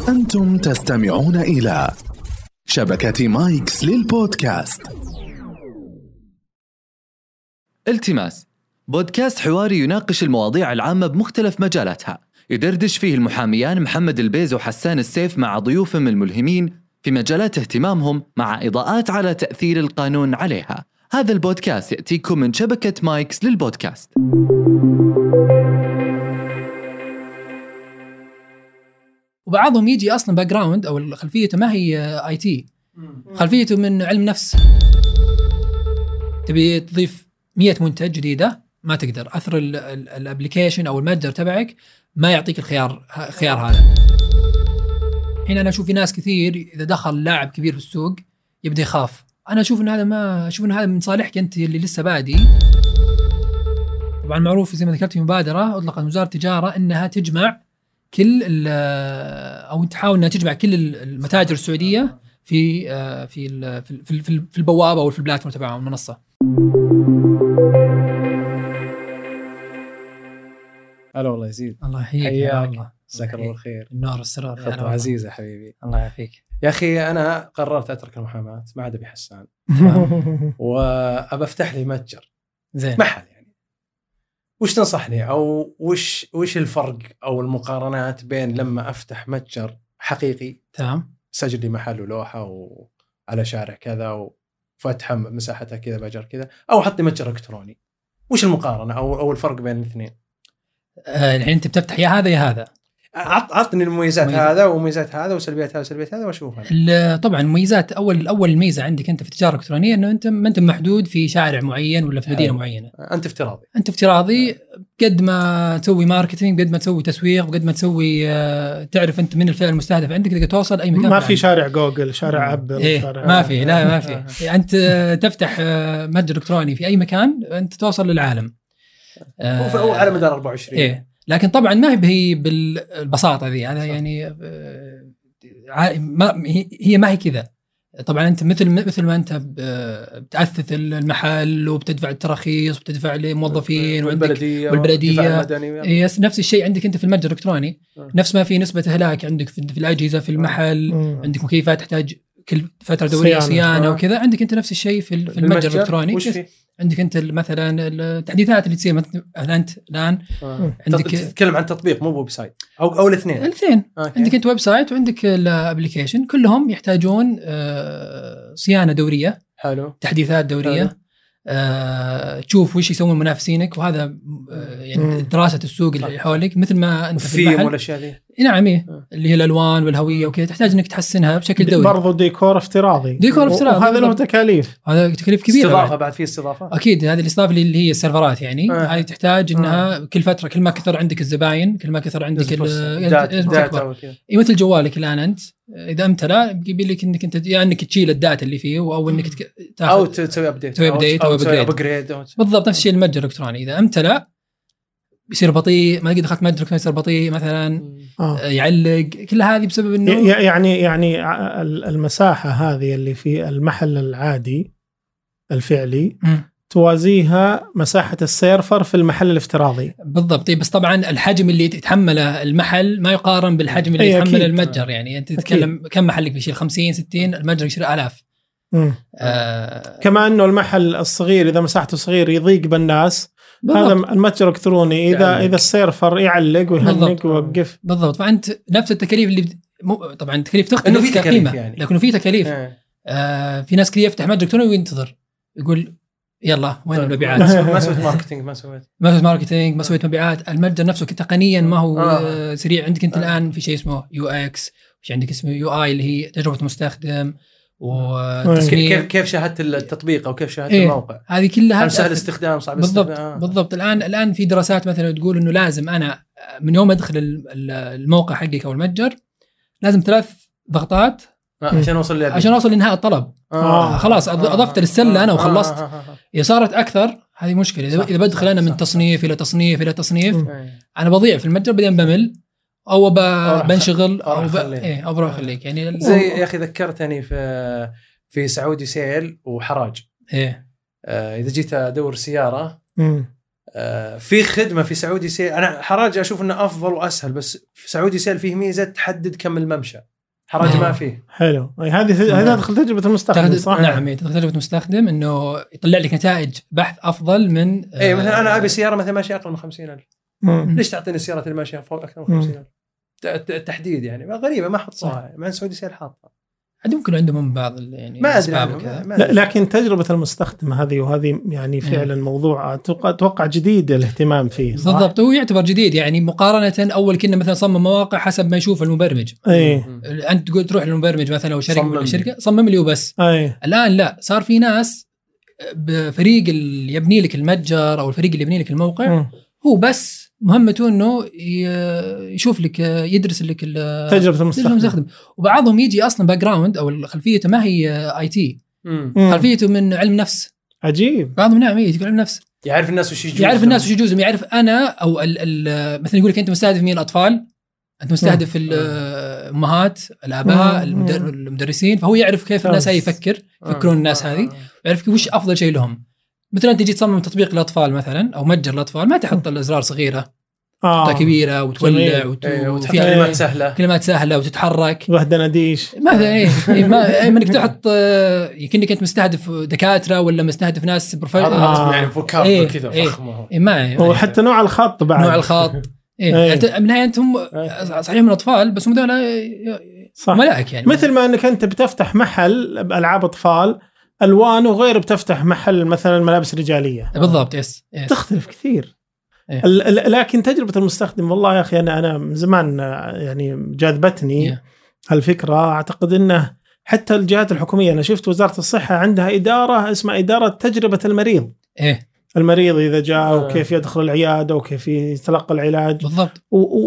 أنتم تستمعون إلى شبكة مايكس للبودكاست. التماس، بودكاست حواري يناقش المواضيع العامة بمختلف مجالاتها، يدردش فيه المحاميان محمد البيز وحسان السيف مع ضيوفهم الملهمين في مجالات اهتمامهم، مع إضاءات على تأثير القانون عليها. هذا البودكاست يأتيكم من شبكة مايكس للبودكاست. وبعضهم يجي أصلاً باك جراوند أو خلفيته ما هي IT، خلفيته من علم نفس. تبي تضيف 100 منتج جديدة ما تقدر، أثر الابليكيشن أو المتجر تبعك ما يعطيك الخيار هذا. هنا أنا أشوف في ناس كثير إذا دخل لاعب كبير في السوق يبدأ يخاف. أنا أشوف إن هذا من صالحك أنت اللي لسه بادي. طبعاً معروف زي ما ذكرت في مبادرة أطلقت وزارة التجارة إنها تجمع أو تحاول إنها تجمع كل المتاجر السعودية في البوابة أو في البلاتفورم تبعهم المنصة. هلا والله يزيد. الله يحييك. حياك، جزاك الله الخير. النور السرور. خطوة عزيزة حبيبي. الله يعافيك يا أخي، أنا قررت أترك المحاماة ما عاد أبي حسان وأبى أفتح لي متجر زين محل. يعني وش تنصحني أو وش الفرق أو المقارنات بين لما أفتح متجر حقيقي تمام سجل لي محل ولوحة وعلى شارع كذا وفتحة مساحتها كذا بأجر كذا، أو حط لي متجر إلكتروني؟ وش المقارنة أو الفرق بين الاثنين؟ الحين أنت بتفتح يا هذا يا هذا. عطني المميزات هذا ومميزات هذا وسلبيات هذا وسلبيات هذا واشوفها. طبعا مميزات اول ميزه عندك انت في التجاره الالكترونيه انه انت ما انت محدود في شارع معين ولا في مدينه معينه. انت افتراضي قد ما تسوي ماركتينج، قد ما تسوي تسويق، وقد ما تسوي تعرف انت من الفئه المستهدفه عندك تقدر توصل اي مكان. ما في شارع جوجل، شارع ابل، شارع ما في. لا ما في. انت تفتح متجر الكتروني في اي مكان انت توصل للعالم على مدار 24. إيه. لكن طبعا ما هي بالبساطه ذي. انا يعني ما هي كذا. طبعا انت مثل ما انت بتأثث المحل وبتدفع التراخيص وبتدفع للموظفين والبلديه نفس الشيء عندك انت في المتجر الالكتروني. نفس ما في نسبه اهلاك عندك في الاجهزه في المحل. عندك مكيفات تحتاج كل فتره دوريه صيانه وكذا. عندك انت نفس الشيء في المتجر الالكتروني. عندك انت مثلا التحديثات اللي تصير انت الان عندك تتكلم عن تطبيق مو ويب سايت او الاثنين. عندك انت ويب سايت وعندك الابليكيشن، كلهم يحتاجون صيانه دوريه. حلو. تحديثات دوريه. تشوف وش يسوون منافسينك، وهذا يعني دراسه السوق اللي حولك مثل ما انت في المحل والاشياء ذي. نعم اللي هي الالوان والهويه وكذا تحتاج انك تحسنها بشكل دوري. برضو ديكور افتراضي وهذا له تكاليف. هذا تكاليف كبيره. استضافه بعد فيه استضافه اكيد. هذه الاستضافه اللي هي السيرفرات يعني هذه تحتاج انها كل فتره، كل ما كثر عندك الزباين كل ما كثر عندك الداتا. مثل جوالك الان انت اذا امتلأ يبي لك انك انت انك تشيل الداتا اللي فيه او انك او تسوي ابديت او ابجريد. بالضبط نفس الشيء المتجر الالكتروني. اذا امتلأ بيصير بطيء، ما قد دخلت متجر يصير بطيء مثلا. يعلق. كل هذه بسبب انه يعني المساحه هذه اللي في المحل العادي الفعلي توازيها مساحه السيرفر في المحل الافتراضي. بالضبط. بس طبعا الحجم اللي يتحمله المحل ما يقارن بالحجم اللي يتحمله المتجر. يعني انت تتكلم كم محلك بيشيل 50 60، المتجر يشيل 1000. كما انه المحل الصغير اذا مساحته صغير يضيق بالناس. هذا المتجر الالكتروني اذا السيرفر يعلق ويهنق ويوقف. بالضبط. فانت نفس التكاليف اللي طبعا التكاليف تختلف في تكاليف يعني. لكن في تكاليف. في ناس كثير يفتح متجر الكتروني وينتظر يقول يلا وين المبيعات. ما سويت ماركتينج، ما سويت مبيعات. المتجر نفسه تقنيا ما هو سريع. عندك انت الان في شيء اسمه UX، وش عندك اسمه UI اللي هي تجربه المستخدم وتصميم. كيف شاهدت التطبيق او كيف شاهدت الموقع. هذه كلها سهل الاستخدام صعب الاستخدام. بالضبط. الان في دراسات مثلا تقول انه لازم انا من يوم ادخل الموقع حقك او المتجر لازم 3 ضغطات عشان اوصل لنهايه الطلب. خلاص اضفت للسله انا وخلصت. اذا صارت اكثر هذه مشكله. اذا بدخل انا من تصنيف الى تصنيف الى تصنيف انا بضيع في المتجر، بعدين بمل او بنشغل او بروح اخليك. يعني زي يا اخي ذكرتني في سعودي سيل وحراج. اذا جيت ادور سياره في خدمه في سعودي سيل، انا حراج اشوف انه افضل واسهل، بس في سعودي سيل فيه ميزه تحدد كم الممشى، حراج ما فيه. حلو، هذه تدخل تجربه المستخدم صح؟ نعم، تدخل تجربه المستخدم انه يطلع لك نتائج بحث افضل من مثلا انا ابي سياره مثلا ماشيه اقل من 50,000، ليش تعطيني السيارات اللي ماشيه فوق اكثر من 50,000؟ التحديد يعني غريبه ما حطوها، مع سعودي سيل حاطها. ممكن عندهم بعض يعني ما ادري لكن تجربه المستخدم هذه وهذه يعني فعلا موضوع اتوقع جديد الاهتمام فيه. بالضبط، هو يعتبر جديد يعني مقارنه اول كنا مثلا صمم مواقع حسب ما يشوف المبرمج. انت تقول تروح للمبرمج مثلا او شركه صمم لي وبس. الان لا، صار في ناس بفريق اللي يبني لك المتجر او الفريق اللي يبني لك الموقع هو بس مهمته انه يشوف لك يدرس لك تجربه المستخدم. وبعضهم يجي اصلا باك جراوند او خلفيته ما هي اي تي، خلفيته من علم نفس. عجيب. بعضهم نعم يجي علم نفس، يعرف الناس وش يجوز، يعرف انا او مثلا يقول لك انت مستهدف مين؟ الاطفال، انت مستهدف الامهات، الاباء، المدرسين، فهو يعرف كيف الناس هاي يفكرون الناس هذه، ويعرف وش افضل شيء لهم. مثلا تجي تصمم تطبيق للاطفال مثلا او متجر للاطفال، ما تحط الازرار صغيره كبيره وتولع وتحط كلمات سهله وتتحرك وحده نديش مثلا. ما انك تحط يمكنك انت مستهدف دكاتره ولا مستهدف ناس يعني فوكاب كذا فخمه. وحتى نوع الخط بعد، نوع الخط من هي انتم صحيح من اطفال بس هم ملائك يعني. مثل ما انك انت بتفتح محل العاب اطفال الوان وغير بتفتح محل مثلا ملابس رجاليه. بالضبط. يس. تختلف كثير. لكن تجربه المستخدم والله يا اخي انا من زمان يعني جاذبتني هالفكره. اعتقد انه حتى الجهات الحكوميه، انا شفت وزاره الصحه عندها اداره اسمها اداره تجربه المريض. المريض اذا جاء وكيف يدخل العياده وكيف يتلقى العلاج. بالضبط.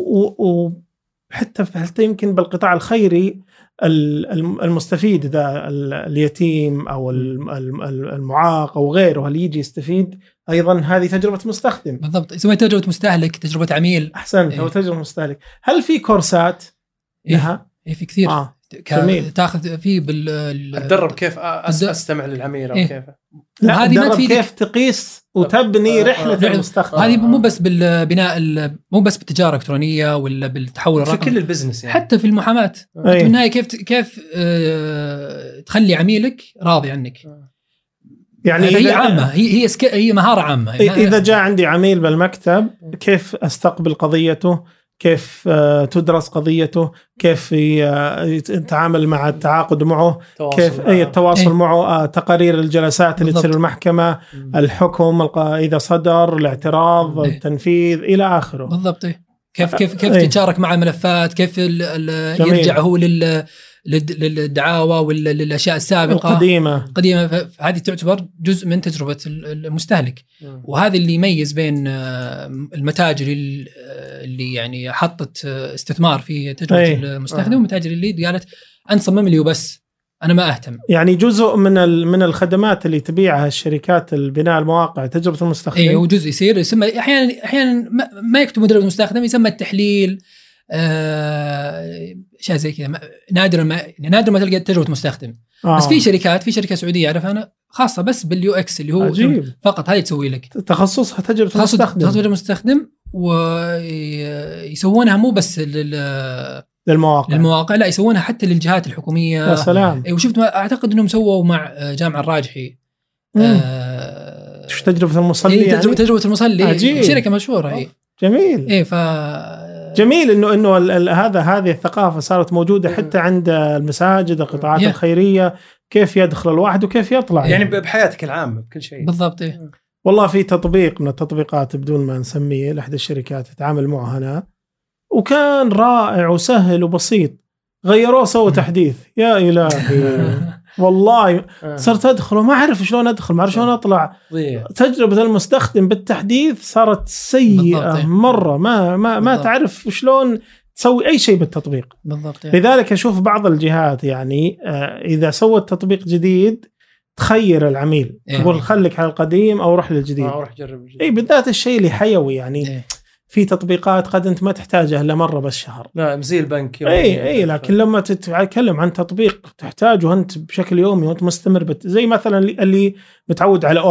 وحتى يمكن بالقطاع الخيري المستفيد ذا اليتيم او المعاق او غيره اللي يجي يستفيد ايضا هذه تجربه مستخدم. بالضبط، يسمى تجربه مستهلك، تجربه عميل. احسنت. او تجربه مستهلك. هل في كورسات لها؟ في كثير. تاخذ فيه تدرب كيف استمع للعميل او كيف هذه كيف تقيس وتبني رحله المستخدم. هذه مو بس بالبناء، مو بس بالتجاره الالكترونيه ولا بالتحول الرقمي، في كل البزنس يعني. حتى في المحاماه في النهايه كيف تخلي عميلك راضي عنك. يعني هي عامه، هي مهاره عامه. اذا جاء عندي عميل بالمكتب كيف استقبل قضيته، كيف تدرس قضيته، كيف يتعامل مع التعاقد معه، كيف التواصل معه، تقارير الجلسات اللي تصير المحكمة، الحكم إذا صدر، الاعتراض، التنفيذ إلى آخره. بالضبط. كيف تتشارك مع الملفات، كيف يرجع هو للدعاوى ولا للأشياء السابقة قديمة. هذه تعتبر جزء من تجربة المستهلك. وهذا اللي يميز بين المتاجر اللي يعني حطت استثمار في تجربة المستخدم والمتاجر اللي قالت أنت صمم لي وبس أنا ما أهتم. يعني جزء من الخدمات اللي تبيعها الشركات البناء المواقع تجربة المستخدم. وجزء يصير يسمى أحيانا ما يكتبوا تجربة المستخدم، يسمى التحليل، شيء زي كذا. نادر ما تلقى تجربة مستخدم. بس في شركة سعودية أعرف أنا خاصة بس باليو اكس اللي هو عجيب. فقط هاي تسوي لك تخصصها تجربة المستخدم، ويسوونها مو بس للمواقع، لا يسوونها حتى للجهات الحكومية. يا سلام. وشفت أعتقد أنهم سووا مع جامعة الراجحي تجربة المصلي. تجربة المصلي شركة مشهورة هي. جميل. جميل انه هذه الثقافه صارت موجوده حتى عند المساجد، القطاعات الخيريه، كيف يدخل الواحد وكيف يطلع يعني بحياتك العامه بكل شيء. بالضبط. والله في تطبيق من التطبيقات بدون ما نسميه لأحد الشركات تتعامل معه هنا، وكان رائع وسهل وبسيط، غيروه سووا تحديث. يا إلهي والله صرت أدخل وما أعرف شلون أدخل، ما أعرف شلون أطلع. تجربة المستخدم بالتحديث صارت سيئة مرة، ما تعرف شلون تسوي أي شيء بالتطبيق. بالضبط. لذلك أشوف بعض الجهات يعني إذا سوت تطبيق جديد تخير العميل، تقول خليك على القديم أو روح للجديد. روح جرب الجديد. بالذات الشيء اللي حيوي يعني. في تطبيقات قد أنت ما تحتاجها إلا مرة بالشهر. لا زي البنك. لكن لما تتكلم عن تطبيق تحتاجه أنت بشكل يومي وأنت مستمر زي مثلا اللي متعود على أوبر.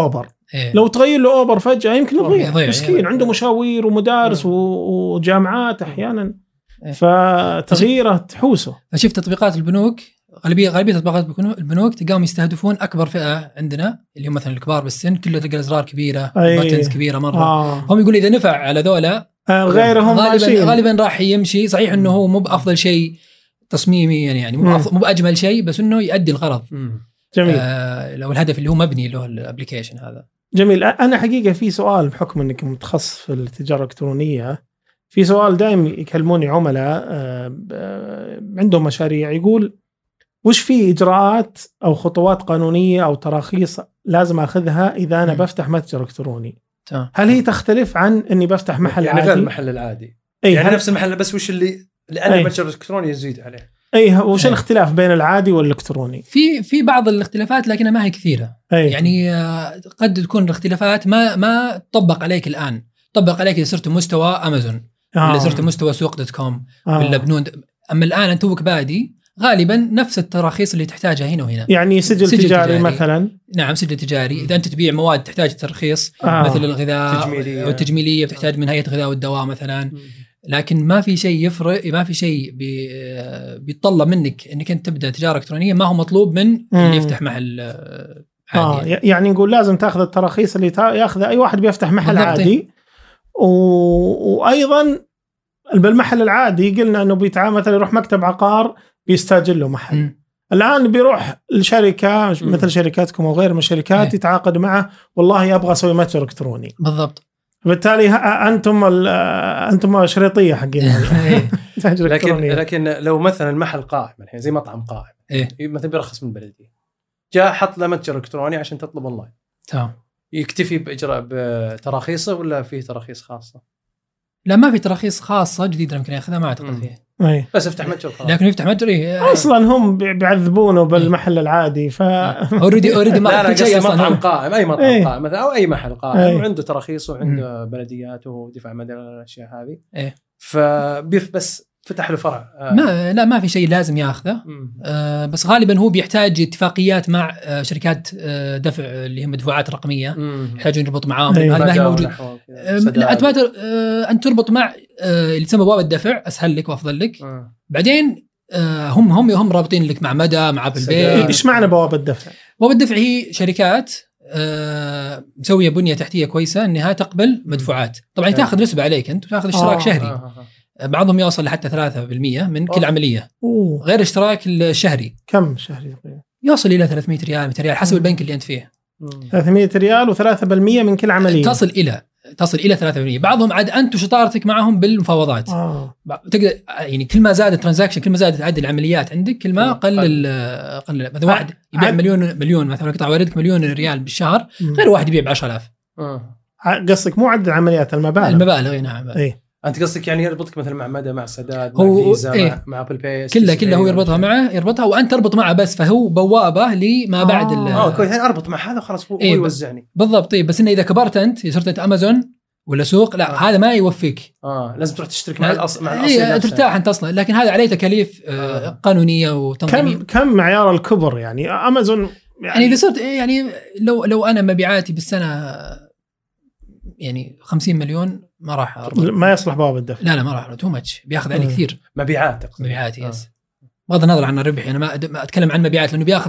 لو تغير له اوبر فجأة يمكن يضيع مسكين، عنده إيه. مشاوير ومدارس وجامعات احيانا، فتغييره تحوسه. فشوف تطبيقات البنوك، غالبيه تطبيقات البنوك تلقاهم يستهدفون اكبر فئه عندنا اللي هم مثلا الكبار بالسن، كله تلقى الازرار كبيره، باتنز كبيره مره. هم يقول اذا نفع على ذولا غيرهم غالبا راح يمشي. صحيح انه هو مو بافضل شيء تصميميا يعني مو باجمل شيء، بس انه يؤدي الغرض. جميل. لو الهدف اللي هو مبني له الابلكيشن هذا. جميل. انا حقيقه في سؤال بحكم انك متخصص في التجاره الالكترونيه، في سؤال دائما يكلموني عملاء عندهم مشاريع، يقول وش في اجراءات او خطوات قانونيه او تراخيص لازم اخذها اذا انا بفتح متجر الكتروني؟ هل هي تختلف عن اني بفتح محل يعني عادي؟ غير المحل العادي يعني نفس المحل، بس وش اللي انا المتجر الالكتروني يزيد عليه؟ وش الاختلاف بين العادي والالكتروني؟ في بعض الاختلافات لكنها ما هي كثيره. يعني قد تكون الاختلافات ما تطبق عليك الان، طبق عليك اذا صرت مستوى امازون ولا صرت مستوى سوق.com ولا بنون. اما الان انت توك بادي، غالبا نفس التراخيص اللي تحتاجها هنا وهنا. يعني سجل تجاري مثلا. نعم سجل تجاري. اذا انت تبيع مواد تحتاج ترخيص مثل الغذاء او التجميليه بتحتاج من هيئه الغذاء والدواء مثلا. لكن ما في شيء يفرق، ما في شيء بيتطلب منك انك انت تبدا تجاره الكترونيه ما هو مطلوب من اللي يفتح محل عادي. يعني نقول لازم تاخذ التراخيص اللي ياخذها اي واحد بيفتح محل عادي. وايضا بالمحل العادي قلنا انه بيتعامل مثلا يروح مكتب عقار بيستاجر له محل. الان بيروح الشركه مثل شركاتكم او غير من الشركات يتعاقد معه، والله ابغى اسوي متجر الكتروني. بالضبط. بالتالي انتم شريطيه حقين. لكن لو مثلا المحل قائم الحين زي مطعم قائم مثلا بيرخص من البلديه، جاء حط له متجر الكتروني عشان تطلب اونلاين، تمام، يكتفي باجراء بتراخيصه ولا فيه تراخيص خاصه؟ لا ما في تراخيص خاصه جديده يمكن ياخذها، ما اعتقد فيه. بس افتح متجر خلاص. لكن يفتح متجر اصلا هم بيعذبونه بالمحل العادي. ف اوريدي ما في شيء مطعم قائم، اي مطعم قائم مثلا او اي محل قائم وعنده تراخيص وعنده بلديات ودفاع مدني الاشياء هذه. بس فتح له فرع. ما في شيء لازم ياخذه. بس غالبا هو بيحتاج اتفاقيات مع شركات دفع اللي هم مدفوعات رقميه، يحتاجون يربط معاهم. هذا ما هي موجود. انت تربط مع اللي يسمى بوابه الدفع، اسهل لك وافضل لك. بعدين هم رابطين لك مع مدى، مع ابل باي. ايش معنى بوابه الدفع؟ بوابه الدفع هي شركات مسويه بنيه تحتيه كويسه انها تقبل مدفوعات. طبعا تاخذ نسبه عليك انت وتاخذ اشتراك شهري. بعضهم يوصل لحتى 3% من كل عمليه. غير الاشتراك الشهري. كم شهري؟ يوصل الى 300 ريال 200 ريال حسب البنك اللي انت فيه. 300 ريال و3% من كل عمليه. تصل الى 3%. بعضهم عاد انت وشطارتك معهم بالمفاوضات. تقدر يعني كل ما زاد الترانزاكشن، كل ما زادت عدد العمليات عندك، كل ما قل مثلا واحد يبيع مليون مثلا قطع واردك مليون ريال بالشهر، غير واحد يبيع ب10000. قصدك مو عدد العمليات، المبالغ. نعم. انت قصدك يعني يربطك مثلا مع مدى، مع سداد، مع فيزا، مع ابل باي، كلها هو يربطها وانت تربط معه بس، فهو بوابه لما بعد كويس. يعني اربط مع هذا خلاص هو يوزعني بالضبط. بس انه اذا كبرت انت صرت انت امازون ولا سوق، لا هذا ما يوفيك. لازم تروح تشترك مع الاصل ترتاح انت اصلا. لكن هذا عليه تكاليف قانونيه وتنظيميه. كم معيار الكبر يعني امازون؟ يعني اذا صرت يعني لو انا مبيعاتي بالسنه يعني 50 مليون ما راح أربط. ما يصلح بوابة الدفع. لا ما راح، تو ماتش بياخذ علي كثير. مبيعات يس. بغض النظر عن الربح، انا ما اتكلم عن مبيعات لانه بياخذ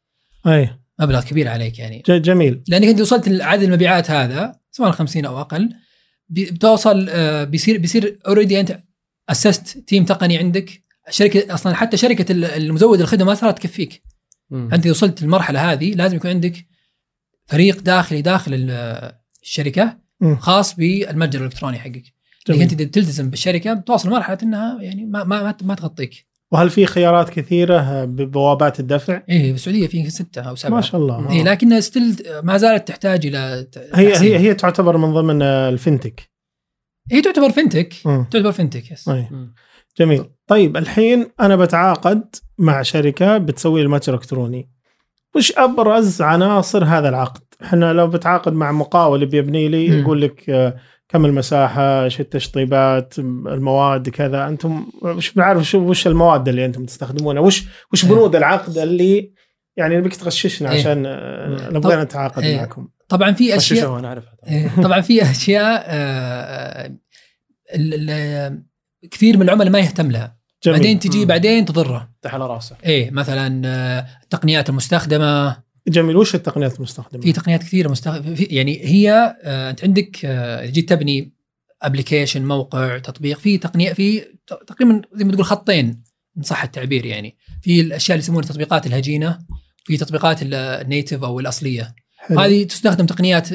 مبلغ كبير عليك يعني. جميل. لانك انت وصلت لعدد المبيعات هذا سواء 50 او اقل، بتوصل بيصير اوريدي انت اسست تيم تقني عندك. الشركه اصلا حتى شركه المزود الخدمه ما صارت تكفيك. انت وصلت للمرحله هذه لازم يكون عندك فريق داخل الشركه خاص بالمتجر الالكتروني حقك. لكن انت تلتزم بالشركه بتوصل مرحله انها يعني ما تغطيك. وهل في خيارات كثيره ببوابات الدفع؟ بالسعوديه في 6 أو 7 ما شاء الله. لكنها ما زالت تحتاج الى هي تعتبر من ضمن الفنتك. هي تعتبر فنتك يس. جميل. طيب الحين انا بتعاقد مع شركه بتسوي المتجر الالكتروني، وش ابرز عناصر هذا العقد؟ احنا لو بتعاقد مع مقاول بيبني لي يقول لك كم المساحه، ايش التشطيبات، المواد كذا، انتم مش بعرف وش المواد اللي انتم تستخدمونها، وش بنود العقد اللي يعني نبيك تغششنا عشان نبغى نتعاقد معكم. طبعا في اشياء انا اعرفها طبعا في اشياء كثير من العملاء ما يهتم لها. جميل. بعدين تجي بعدين تضره على راسه. مثلا التقنيات المستخدمه. جميل. وش التقنيات المستخدمه؟ في تقنيات كثيره يعني هي انت عندك جيت تبني ابلكيشن، موقع، تطبيق، في تقنيه، في تقريبا زي ما تقول خطين ان صح التعبير. يعني في الاشياء اللي يسمونها التطبيقات الهجينه، في تطبيقات النيتف او الاصليه. حلو. هذه تستخدم تقنيات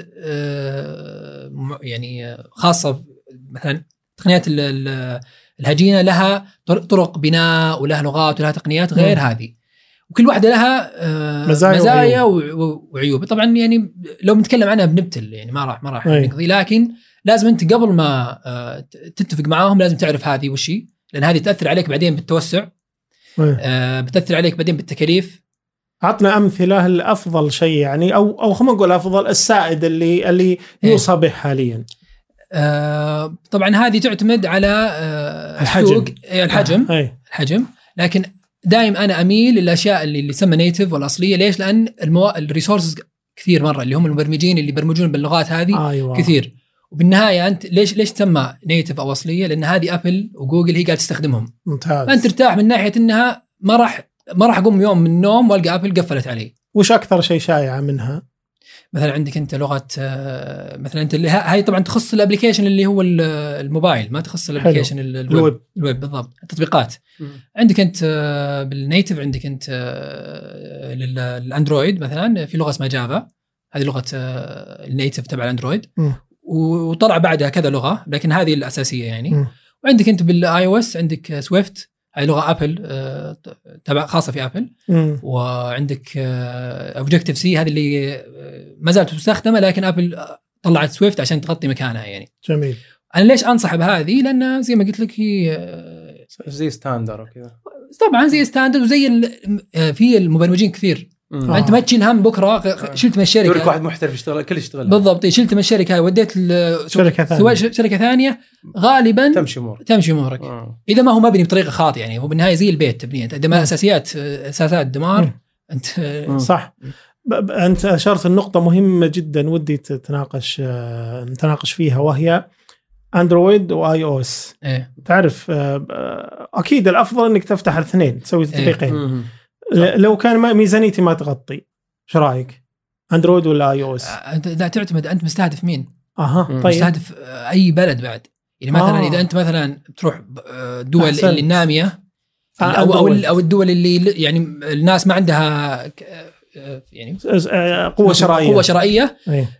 يعني خاصه. مثلا تقنيات الهجينه لها طرق بناء ولها لغات ولها تقنيات غير هذه، وكل واحدة لها مزايا وعيوب. طبعا يعني لو بنتكلم عنها بنبتل، يعني ما راح نقضي، لكن لازم انت قبل ما تتفق معاهم لازم تعرف هذه وشي، لان هذه تأثر عليك بعدين بالتوسع، بتأثر عليك بعدين بالتكاليف. عطنا أمثلة الأفضل شيء يعني أو خلينا نقول أفضل السائد اللي يوصى به حاليا. طبعا هذه تعتمد على الحجم، لكن دائم أنا أميل للأشياء اللي يسمى نيتف والأصلية. ليش؟ لأن الريسورسز كثير مرة، اللي هم المبرمجين اللي يبرمجون باللغات هذه كثير. وبالنهاية أنت ليش تسمى نيتف أو أصلية؟ لأن هذه أبل وجوجل هي قاعدة تستخدمهم. ممتاز. فأنت ترتاح من ناحية أنها ما راح أقوم يوم من النوم والقى أبل قفلت علي. وش أكثر شيء شائع منها؟ مثلا عندك أنت لغة مثلا أنت هاي طبعا تخص الابليكيشن اللي هو الموبايل، ما تخص الابليكيشن الويب بالضبط، التطبيقات. عندك أنت بالنيتف، عندك أنت للأندرويد مثلا في لغة اسمها جافا، هذه لغة النيتف تبع الأندرويد، وطلع بعدها كذا لغة لكن هذه الأساسية يعني. وعندك أنت بالاي او اس عندك سويفت، هاي لغة أبل تبع خاصة في أبل. وعندك أوبجكتيف سي، هذه اللي ما زالت مستخدمة لكن أبل طلعت سويفت عشان تغطي مكانها يعني. جميل. أنا ليش أنصح بهذه؟ لأن زي ما قلت لك هي زي ستاندر وكذا. طبعا زي ستاندر، وزي في المبرمجين كثير. أنت ما تشيل هم بكرة شلت من الشركة، يقولك واحد محترف يشتغل كل يشتغل بالضبط، شلت من الشركة وديت شركة ثانية غالبا تمشي أمورك. إذا ما هو مبني بطريقة خاطئة، يعني هو بالنهاية زي البيت تبنيه، إذا ما أساسات دمار أنت صح. أنت أشرت النقطة مهمة جدا ودي نتناقش فيها، وهي أندرويد وآي أو إس. تعرف أكيد الأفضل إنك تفتح الاثنين، تسوي تطبيقين. لو كان ميزانيتي ما تغطي، شو رايك؟ اندرويد ولا اي او اس؟ لا، تعتمد انت مستهدف مين. طيب مستهدف اي بلد بعد، يعني مثلا اذا انت مثلا تروح دول اللي الناميه او الدول اللي يعني الناس ما عندها يعني قوه شرائيه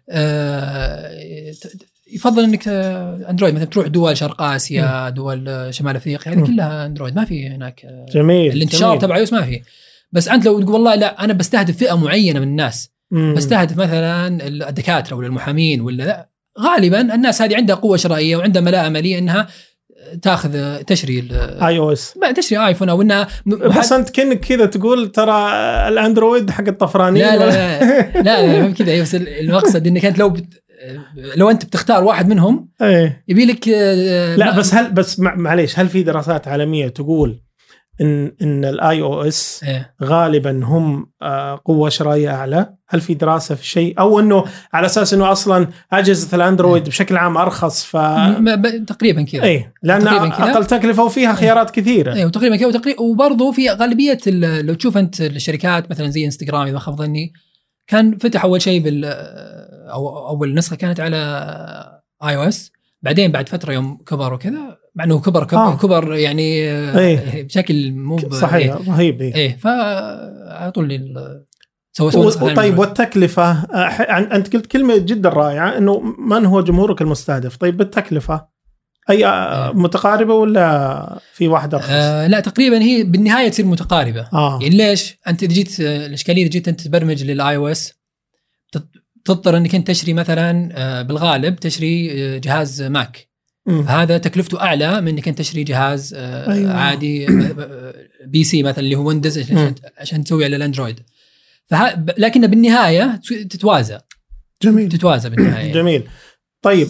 يفضل انك اندرويد. مثلا تروح دول شرق اسيا، دول شمال افريقيا، هذه كلها اندرويد، ما في هناك. جميل. الانتشار تبع ايوس ما في. بس انت لو تقول والله لا انا بستهدف فئه معينه من الناس، بستهدف مثلا الدكاتره ولا المحامين ولا لا، غالبا الناس هذه عندها قوه شرائيه وعندها ملاءه ماليه انها تاخذ تشري اي او اس، تشري ايفون، او انها بس انت كأنك كذا تقول ترى الاندرويد حق الطفرانين. لا كذا. بس المقصد انك انت لو انت بتختار واحد منهم يبي لك لا بس معليش، هل في دراسات عالميه تقول ان الاي او اس غالبا هم قوه شرائيه اعلى؟ هل في دراسه في شيء، او انه على اساس انه اصلا اجهزه الاندرويد بشكل عام ارخص تقريبا كذا. لان اقل تكلفه وفيها خيارات كثيره. وتقريبا كذا. وبرضه في غالبيه لو تشوف انت الشركات مثلا زي انستغرام، اذا ما خاب ظني كان فتح اول شيء او اول نسخه كانت على اي او اس، بعدين بعد فتره يوم كبر وكذا، مع انه كبر يعني بشكل مو صحيح رهيب. فعلى طول سوى طيب والتكلفه، انت قلت كلمه جدا رائعه انه من هو جمهورك المستهدف. طيب بالتكلفه اي متقاربه ولا في واحده ارخص؟ لا تقريبا هي بالنهايه تصير متقاربه. يعني ليش؟ انت اذا جيت الاشكاليه اذا جيت انت تبرمج للاي او اس تضطر انك انت تشتري مثلا بالغالب تشتري جهاز ماك، هذا تكلفته اعلى من انك انت تشتري جهاز عادي بي سي مثلا اللي هو ويندوز عشان تسوي على الاندرويد. لكن بالنهايه تتوازى. جميل. تتوازى بالنهايه. جميل. طيب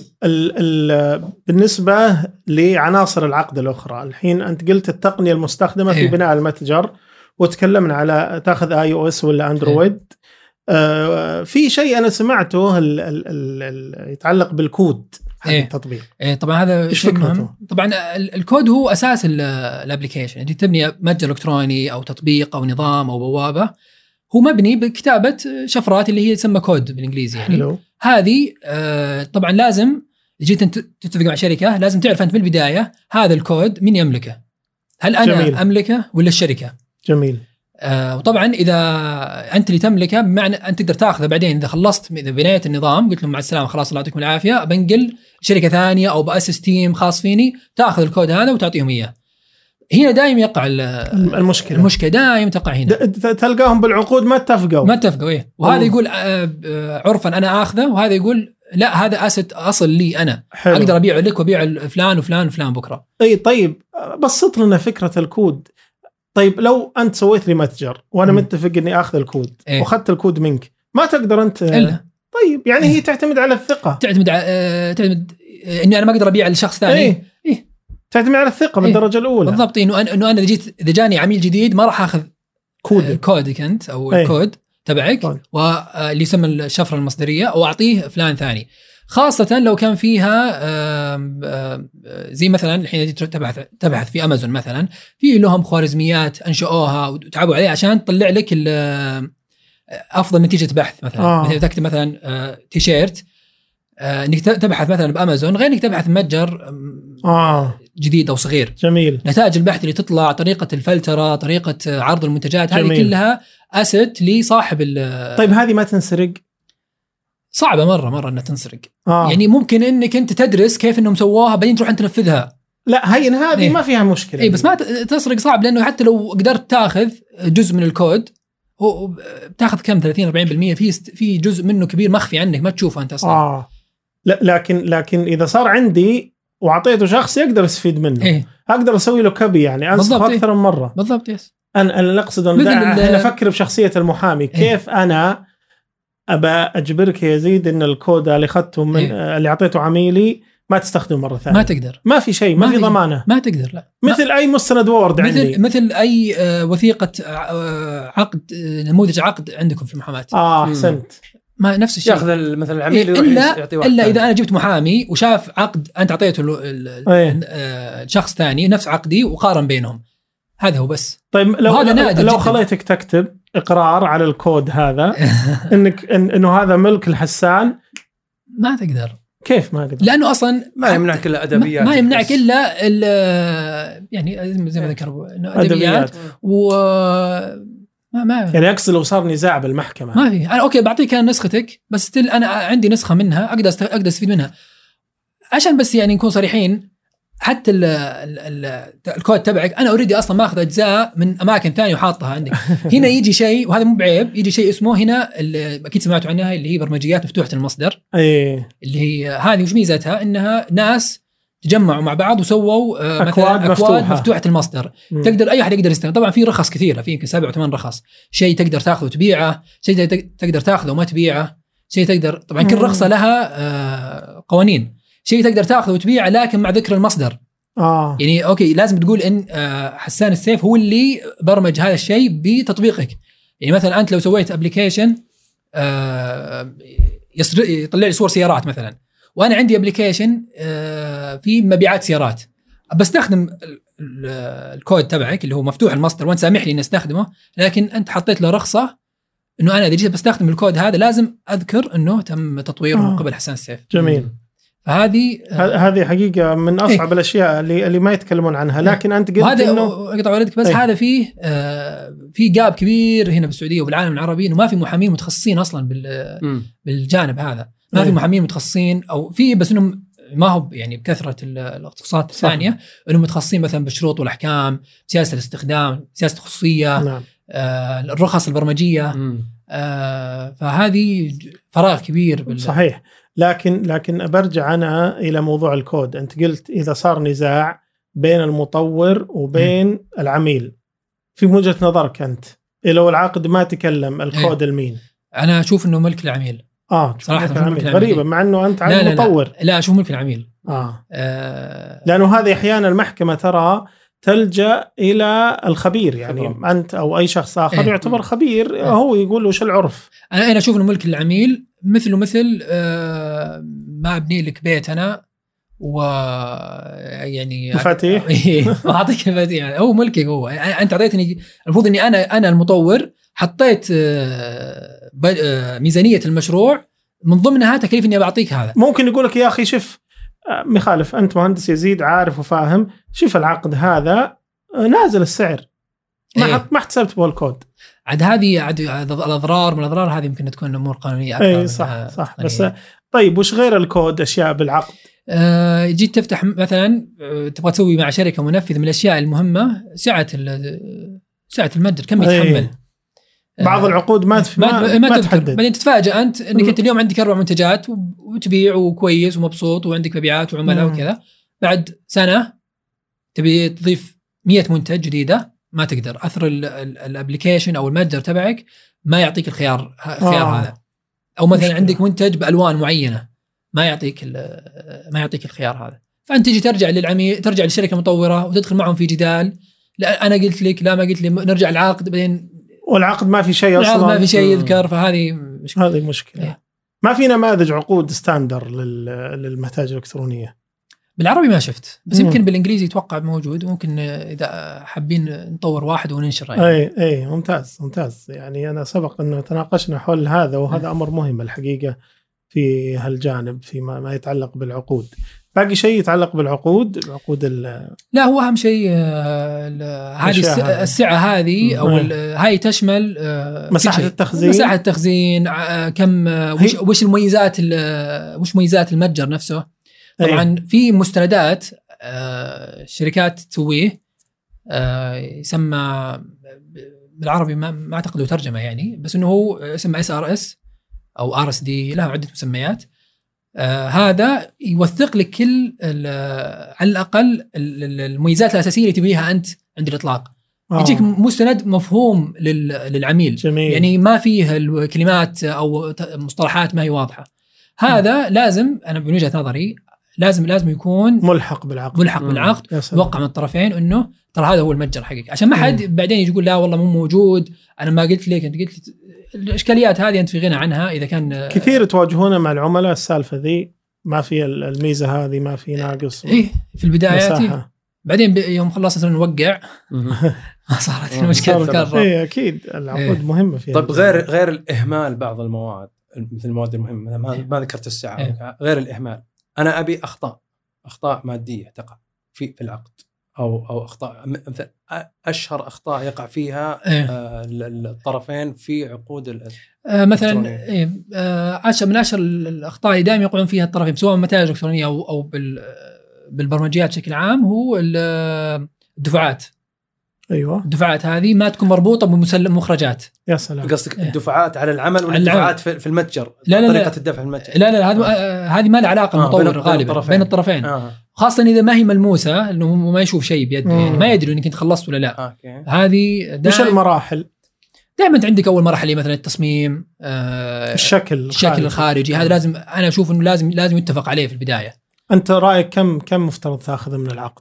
بالنسبه لعناصر العقد الاخرى، الحين انت قلت التقنيه المستخدمه في بناء المتجر وتكلمنا على تاخذ iOS ولا اندرويد. في شيء انا سمعته يتعلق بالكود حق التطبيق. طبعا هذا شيء مهم. طبعا الكود هو اساس الابلكيشن. انت تبني متجر الكتروني او تطبيق او نظام او بوابه، هو مبني بكتابه شفرات اللي هي تسمى كود بالانجليزي يعني. حلو. هذه طبعا لازم جيت انت تتفق مع شركه لازم تعرف انت بالبدايه هذا الكود مين يملكه، هل انا جميل. املكه ولا الشركه. جميل. وطبعا اذا انت اللي تملكه بمعنى انت تقدر تاخذه بعدين اذا خلصت، اذا بنيت النظام قلت لهم مع السلامه خلاص الله يعطيكم العافيه بنقل شركه ثانيه او باسس تيم خاص فيني، تاخذ الكود هذا وتعطيهم اياه. هنا دائما يقع المشكله دائما تقع هنا. تلقاهم بالعقود ما اتفقوا ايه. وهذا يقول عرفا انا اخذه، وهذا يقول لا هذا اسد اصل لي انا. حلو. اقدر ابيعه لك وابيع فلان وفلان وفلان بكره. اي طيب بسط لنا فكره الكود. طيب لو انت سويت لي متجر وانا متفق اني اخذ الكود واخذت الكود منك، ما تقدر انت إلا. طيب يعني هي تعتمد على الثقه، تعتمد اني انا ما اقدر ابيع لشخص ثاني. تعتمد على الثقه بالدرجه الاولى. بالضبط. انه انا اذا جاني عميل جديد ما راح اخذ كودك انت او الكود تبعك واللي يسمى الشفره المصدريه واعطيه فلان ثاني، خاصه لو كان فيها زي مثلا الحين تبحث في امازون مثلا، في لهم خوارزميات انشأوها وتعبوا عليها عشان تطلع لك افضل نتيجه بحث. مثلا مثلا تكتب مثلا تيشيرت، انك تبحث مثلا بامازون غير انك تبحث متجر جديد او صغير. جميل. نتائج البحث اللي تطلع، طريقه الفلتره، طريقه عرض المنتجات، هذه كلها اسيت لصاحب. طيب هذه ما تنسرق؟ صعبه مره انها تنسرق. يعني ممكن انك انت تدرس كيف انهم سووها بعدين تروح انت تنفذها. لا هذه ما فيها مشكله. بس ما تسرق صعب، لانه حتى لو قدرت تاخذ جزء من الكود هو بتاخذ كم 30-40% في جزء منه كبير مخفي عنك ما تشوفه انت اصلا. لا لكن اذا صار عندي وعطيته شخص يقدر يستفيد منه، اقدر اسوي له كبي يعني انسخ اكثر من مره. بالضبط. انا اقصد انا افكر بشخصيه المحامي. كيف انا ابى اجبرك يا يزيد ان الكود اللي اخذته من اللي اعطيته عميلي ما تستخدمه مره ثانيه؟ ما تقدر. ما في شيء، ما في ضمانه. ما تقدر. لا مثل اي مستند وورد عندي، مثل اي وثيقه عقد، نموذج عقد عندكم في المحاماه. احسنت. ما نفس الشيء. ياخذ مثلا العميل يروح يعطي واحد الا اذا انا جبت محامي وشاف عقد انت اعطيته شخص ثاني نفس عقدي وقارن بينهم، هذا هو بس. طيب لو خليتك تكتب اقرار على الكود هذا انه هذا ملك الحسان، ما تقدر. كيف ما اقدر؟ لانه اصلا ما يمنعك الا ادبيات، ما يمنعك الا يعني زي ما ذكروا ادبيات ما يعني اقصد لو صار نزاع بالمحكمه ما في. انا اوكي بعطيك انا نسختك، بس انا عندي نسخه منها اقدر استفيد منها. عشان بس يعني نكون صريحين، حتى الكود تبعك انا اوريدي اصلا ماخذ اجزاء من اماكن ثانيه وحاطها عندك. هنا يجي شيء، وهذا مو بعيب، يجي شيء اسمه هنا اكيد سمعتوا عنها، اللي هي برمجيات مفتوحه المصدر. اللي هي هذه وش ميزتها؟ انها ناس تجمعوا مع بعض وسووا أكواد مفتوحة المصدر. تقدر أي أحد يقدر يستخدم. طبعا في رخص كثيرة، في يمكن 7 أو 8 رخص. شيء تقدر تأخذه وتبيعه، شيء تقدر تأخذه وما تبيعه، شيء تقدر طبعا كل رخصة لها قوانين. شيء تقدر تأخذه وتبيعه لكن مع ذكر المصدر. يعني أوكي لازم تقول إن حسان السيف هو اللي برمج هذا الشيء بتطبيقك. يعني مثلا أنت لو سويت أبليكيشن يطلع لي صور سيارات مثلا، وانا عندي ابلكيشن في مبيعات سيارات، بستخدم الكود تبعك اللي هو مفتوح المصدر وانت سامح لي اني استخدمه، لكن انت حطيت له رخصه انه انا اذا جيت بستخدم الكود هذا لازم اذكر انه تم تطويره من قبل حسان السيف. جميل. هذه حقيقه من اصعب الاشياء اللي ما يتكلمون عنها، لكن انت قلت انه اقطع والدك بس هذا فيه في جاب كبير هنا بالسعوديه وبالعالم العربي، انه ما في محامين متخصصين اصلا بالجانب هذا. ما في محامين متخصصين، او في بس انهم ما هو يعني بكثره الاختصاصات الثانيه، انهم متخصصين مثلا بالشروط والاحكام، سياسه الاستخدام، سياسه الخصوصيه، الرخص البرمجيه. فهذه فراغ كبير صحيح. لكن برجع انا الى موضوع الكود. انت قلت اذا صار نزاع بين المطور وبين العميل، في وجهة نظرك انت لو العقد ما تكلم الكود المين؟ انا اشوف انه ملك العميل. صراحة غريبة، مع انه انت عن مطور. لا اشوف ملك العميل. لانه هذه احيانا المحكمة ترى تلجأ إلى الخبير، يعني خبرة. أنت أو أي شخص آخر يعتبر خبير هو يقول وش العرف. أنا أشوف إنه ملك العميل مثله مثل ما أبني لك بيت أنا ويعني مفاتيح أعطيك مفاتيح، هو ملكي هو. أنت أعطيتني، المفروض إني أنا المطور حطيت ميزانية المشروع من ضمنها تكليف إني بعطيك هذا. ممكن يقول لك يا أخي شوف مخالف، أنت مهندس يزيد عارف وفاهم، شوف العقد هذا نازل السعر ما احتسبت بالكود. عاد هذه الأضرار من الأضرار هذه يمكن تكون أمور قانونية أكثر. أي صح بس طيب وش غير الكود أشياء بالعقد؟ جيت تفتح مثلا تبغى تسوي مع شركة منفذ، من الأشياء المهمة سعة المتجر كم يتحمل. بعض العقود ما تحدد. بعدين تتفاجأ أنت إنك أنت اليوم عندك 4 منتجات وتبيع وكويس ومبسوط وعندك مبيعات وعملاء وكذا، بعد سنة تبي تضيف 100 منتج جديدة ما تقدر. أثر الابليكيشن أو المتجر تبعك ما يعطيك الخيار هذا، أو مثلا عندك منتج بألوان معينة ما يعطيك الخيار هذا. فأنت تجي ترجع للعميل، ترجع للشركة المطورة وتدخل معهم في جدال، لا أنا قلت لك، لا ما قلت لي، نرجع العقد بعدين والعقد ما في شيء أصلاً، العقد ما في شيء يذكر. فهذه مشكلة. هذه مشكلة. ما في نماذج عقود ستاندر للمتاجر الإلكترونية بالعربي ما شفت، بس يمكن بالإنجليزي يتوقع موجود، ممكن إذا حابين نطور واحد وننشره يعني. أي ممتاز. يعني أنا سبق أنه تناقشنا حول هذا، وهذا أمر مهم الحقيقة في هالجانب فيما يتعلق بالعقود. باقي شيء يتعلق بالعقود لا، هو أهم شيء هذه السعة هذه أو هاي تشمل مساحة التخزين كم وش المميزات وش مميزات المتجر نفسه. طبعا في مستندات الشركات تسويه يسمى بالعربي ما أعتقد ترجمة يعني، بس إنه هو يسمى SRS أو RSD، له عدة مسميات. هذا يوثق لك كل على الأقل المميزات الأساسية اللي تبيها أنت عند الإطلاق. يجيك مستند مفهوم للعميل. جميل. يعني ما فيه الكلمات أو مصطلحات ما هي واضحة. هذا لازم، أنا بوجهة نظري لازم يكون ملحق بالعقد يوقع من الطرفين إنه ترى هذا هو المتجر حقيقي، عشان ما حد بعدين يقول لا والله مو موجود، أنا ما قلت لك، أنت قلت لي. الإشكاليات هذه أنت في غنى عنها إذا كان كثير تواجهونها مع العملاء. السالفة ذي ما في الميزة هذه، ما في ناقص في البدايات. بعدين يوم خلصنا نوقع ما صارت المشكلة. أكيد العقود مهمة فيها. طيب غير الإهمال بعض المواد، مثل المواد المهمة ما ذكرت الساعة. غير الإهمال، أنا أبي أخطاء مادية تقع في العقد أو أخطاء، مثل أشهر أخطاء يقع فيها الطرفين في عقود مثلا من أشهر الأخطاء اللي دائما يقعون فيها الطرفين سواء متاجر إلكترونية أو بالبرمجيات بشكل عام هو الدفعات. أيوة، الدفعات هذه ما تكون مربوطة بمخرجات. يا سلام. قصدك الدفعات على العمل ولا الدفعات في المتجر؟ لا طريقة الدفع في المتجر. لا هذه ما لها علاقة المطور غالبا بين الطرفين. خاصة إذا ما هي ملموسة، إنه ما يشوف شيء بيده، يعني ما يدري إنك أنت خلصت ولا لا. هذه مش المراحل. دائما عندك أول مرحلة مثلا التصميم، الشكل الخارجي. هذا لازم، أنا أشوف إنه لازم يتفق عليه في البداية. أنت رأيك كم مفترض تأخذ من العقد؟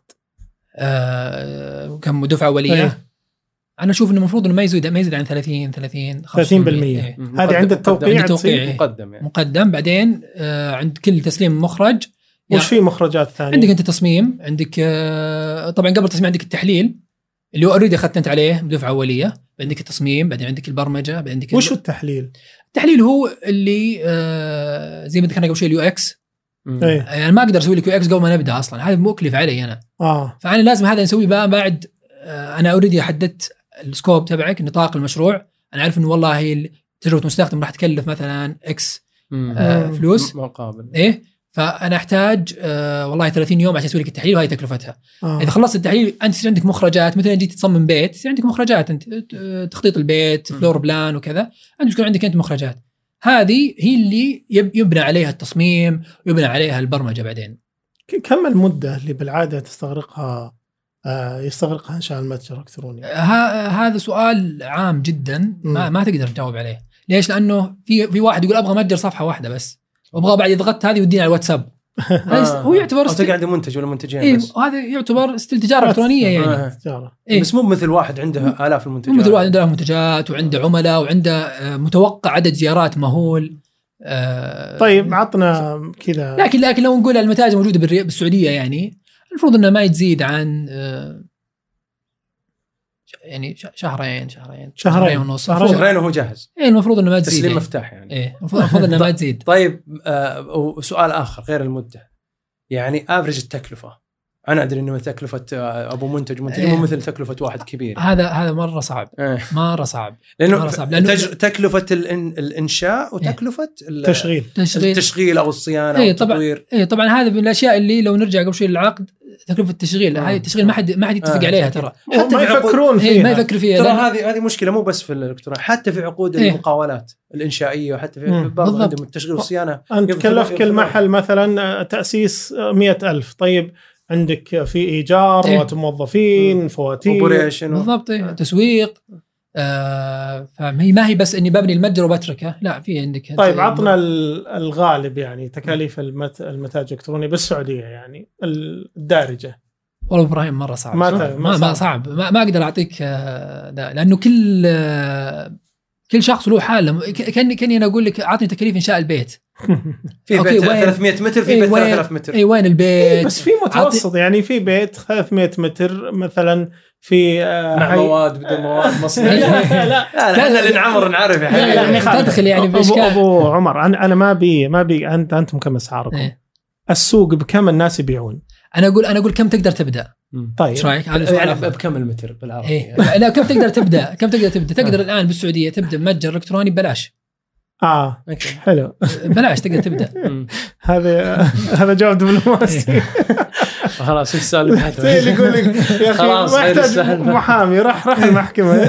كم دفعة أولية؟ أنا أشوف إنه المفروض إنه ما يزيد عن 30% هذه عند التوقيع مقدم. بعدين عند كل تسليم مخرج. وش في مخرجات ثانية؟ عندك أنت تصميم، عندك طبعا قبل التصميم عندك التحليل اللي هو أوريدي أخذت أنت عليه بدفعة أولية. عندك التصميم، بعدين عندك البرمجة، بعدين عندك وش التحليل؟ التحليل هو اللي زي ما ذكرنا قبل شوي الUX. يعني ما أقدر أسوي لك UX قبل ما نبدأ أصلا، هذا مكلف علي أنا. فأنا لازم هذا نسوي بقى بعد. أنا أوريدي حددت السكوب تبعك، نطاق المشروع. أنا عارف إنه والله هي تجربة مستخدم راح تكلف مثلا X فلوس مقابل. فأنا أحتاج والله 30 يوم عشان أسوي لك التحليل، وهي تكلفتها. إذا خلصت التحليل أنت يصير عندك مخرجات. مثلا جيت تصمم بيت، يصير عندك مخرجات، أنت تخطيط البيت، فلور بلان وكذا، أنت يكون عندك أنت مخرجات. هذه هي اللي يبنى عليها التصميم ويبنى عليها البرمجة بعدين. كم المدة اللي بالعادة يستغرقها إنشاء المتجر الإلكتروني؟ هذا سؤال عام جدا، ما تقدر تجاوب عليه. ليش؟ لأنه في واحد يقول أبغى متجر صفحة واحدة بس، وأبغى بعد ضغطت هذه ودينا على الواتساب. هو يعتبر تلقى عنده منتج ولا منتجين بس. هذا يعتبر ستيل تجاره الكترونيه يعني. بس مو مثل واحد عنده آلاف المنتجات. مو مثل واحد عنده منتجات وعنده عملاء وعنده متوقع عدد زيارات مهول. طيب عطنا كذا. لكن لو نقول المتاجر موجوده بالسعوديه يعني المفروض انه ما يزيد عن يعني شهرين ونص. شهرين وهو جاهز. المفروض انه ما تزيد. تسليم مفتاح يعني. المفروض انه ما تزيد. طيب وسؤال اخر غير المده، يعني افريج التكلفه. انا ادري انه تكلفه ابو منتج مو مثل تكلفه واحد كبير. هذا مره صعب. مره صعب. لانه تكلفه الانشاء وتكلفه التشغيل او الصيانه والتطوير. طبعا هذا من الاشياء اللي لو نرجع قبل شوي للعقد، تكلفه التشغيل. هاي التشغيل ما حد يتفق عليها ترى. حتى ما يفكرون فيها. ما يفكر فيها. ترى هذه مشكله مو بس في الالكترونيات، حتى في عقود المقاولات الانشائيه وحتى في بعض عندهم التشغيل والصيانه. انت كلفك المحل مثلا تاسيس 100,000. طيب عندك في ايجار وموظفين فواتير بالضبط تسويق. فما هي بس اني ببني المتجر وبتركه، لا في عندك. طيب عطنا الغالب يعني تكاليف المتاجر الالكترونيه بالسعوديه يعني الدارجه. والله ابراهيم مره صعب. ما صعب. ما اقدر اعطيك ده، لانه كل شخص له حاله. كاني انا اقول لك اعطني تكاليف انشاء البيت. في بيت 300 متر، في بيت 3000 متر. وين البيت؟ بس في متوسط يعني في بيت 300 متر مثلا في مع مواد بدون مواد مصنع. لا اللي نعمر نعرف يعني تدخل يعني باشكال. ابو عمر انا ما بي انتم كم اسعاركم؟ السوق بكم الناس يبيعون؟ انا اقول كم تقدر تبدا. طيب ايش رايك؟ يعني بكم المتر بالعربي؟ لا كم تقدر تبدا؟ تقدر الان بالسعوديه تبدا متجر الكتروني ببلاش. حلو. بلاش تقدر تبدا. هذا جواب دبلوماسي. خلاص السؤال اللي يقول لك يا اخي محتاج محامي راح المحكمه.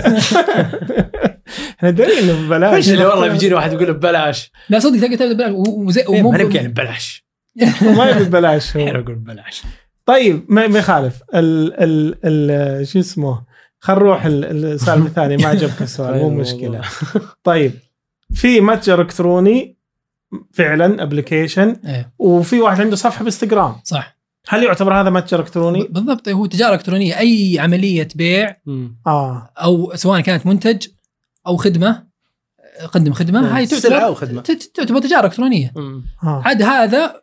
احنا دارين انه ببلاش. والله بيجيني واحد يقول ببلاش. لا صدق تقدر تبدا ببلاش ما نبقى يعني ببلاش. ما يبي ببلاش. انا اقول ببلاش. طيب ما يخالف شو اسمه. خل نروح السؤال الثاني. ما عجبك السؤال مو مشكله. طيب في متجر الكتروني فعلا ابلكيشن وفي واحد عنده صفحه بانستغرام، صح؟ هل يعتبر هذا متجر الكتروني؟ بالضبط، هو تجاره الكترونيه. اي عمليه بيع او سواء كانت منتج او خدمه، قدم خدمه، هاي تعتبر تجاره الكترونيه. عاد هذا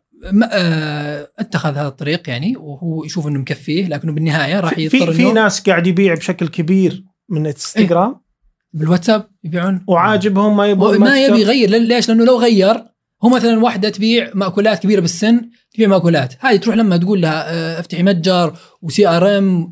اتخذ هذا الطريق يعني، وهو يشوف انه مكفيه، لكنه بالنهايه راح يضطر في ناس قاعد يبيع بشكل كبير من انستغرام بالواتساب يبيعون وعاجبهم ما يبي يغير. ليش؟ لانه لو غير هو مثلا واحدة تبيع مأكولات كبيرة بالسن، تبيع مأكولات، هاي تروح لما تقول لها افتحي متجر وCRM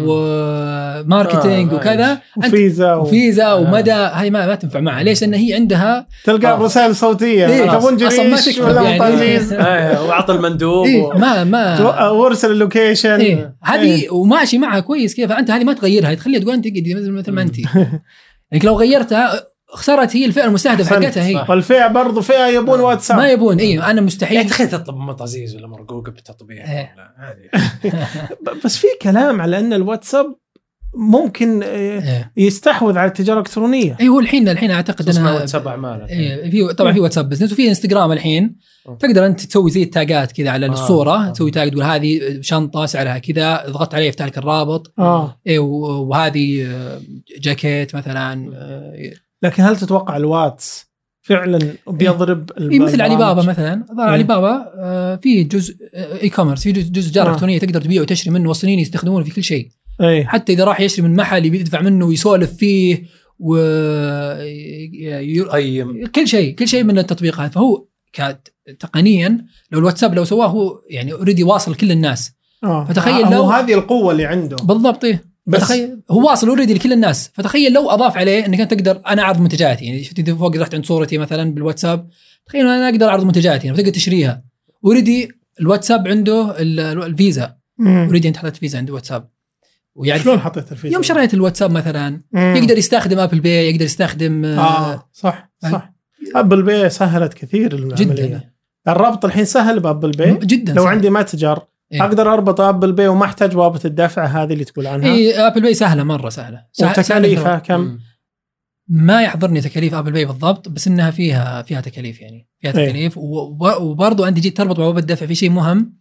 وماركتينج وكذا وفيزا ومدى، هاي ما تنفع معها. ليش؟ لأن هي عندها تلقى رسائل صوتية تبون جريش ولا مطازيز وعطى المندوب ما ورسل اللوكيشن هذه وماشي معها كويس كيف. فأنت هذه ما تغيرها، تخليها تقول أنت قدي مثل ما أنت. لكن لو غيرتها خسرت هي الفئة المستهدفة حقتها هي. والفئة برضو فئة يبون واتساب ما يبون. أنا مستحيل. تخيل تطلب مطازيز ولا مرقوقة بالتطبيع. بس في كلام على أن الواتساب ممكن يستحوذ على التجارة الإلكترونية. هو الحين أعتقد أنها واتساب أعمال. في طبعا في واتساب بزنس وفي انستغرام. الحين تقدر أنت تسوي زي التاجات كذا على الصورة، تسوي تاج تقول هذه شنطة سعرها كذا، اضغط عليه يفتح لك الرابط. وهذه جاكيت مثلا. لكن هل تتوقع الواتس فعلا بيضرب مثل علي بابا مثلا؟ علي بابا في جزء اي كوميرس، في جزء تجاره الكترونيه تقدر تبيع وتشتري منه، والصينيين يستخدمونه في كل شيء. حتى اذا راح يشتري من محل يدفع منه ويسولف فيه كل شيء من التطبيقات. فهو تقنيا لو الواتساب لو سواه هو يعني اوريدي واصل كل الناس. فتخيل لو هذه القوه اللي عنده بالضبط. فتخيل هو واصل اوريدي لكل الناس. فتخيل لو اضاف عليه انك انت تقدر انا اعرض منتجاتي، يعني شفت فوق رحت عند صورتي مثلا بالواتساب، تخيل انا اقدر اعرض منتجاتي وتقدر تشتريها. اوريدي الواتساب عنده الفيزا، اوريدي انت حطيت فيزا عند واتساب. ويعرف شلون حطيت الفيزا؟ يوم شريت الواتساب مثلا يقدر يستخدم ابل باي، يقدر يستخدم صح ابل باي سهلت كثير العمليه جدا. الربط الحين سهل بابل باي جدا. لو عندي متجر اقدر اربط ابل باي وما احتاج بوابه الدفع هذه اللي تقول عنها. ابل باي سهله مره سهله. وتكاليفها كم؟ ما يحضرني تكاليف ابل باي بالضبط، بس انها فيها تكاليف، يعني فيها تكاليف. وبرضو انت جيت تربط مع باب الدفع في شيء مهم.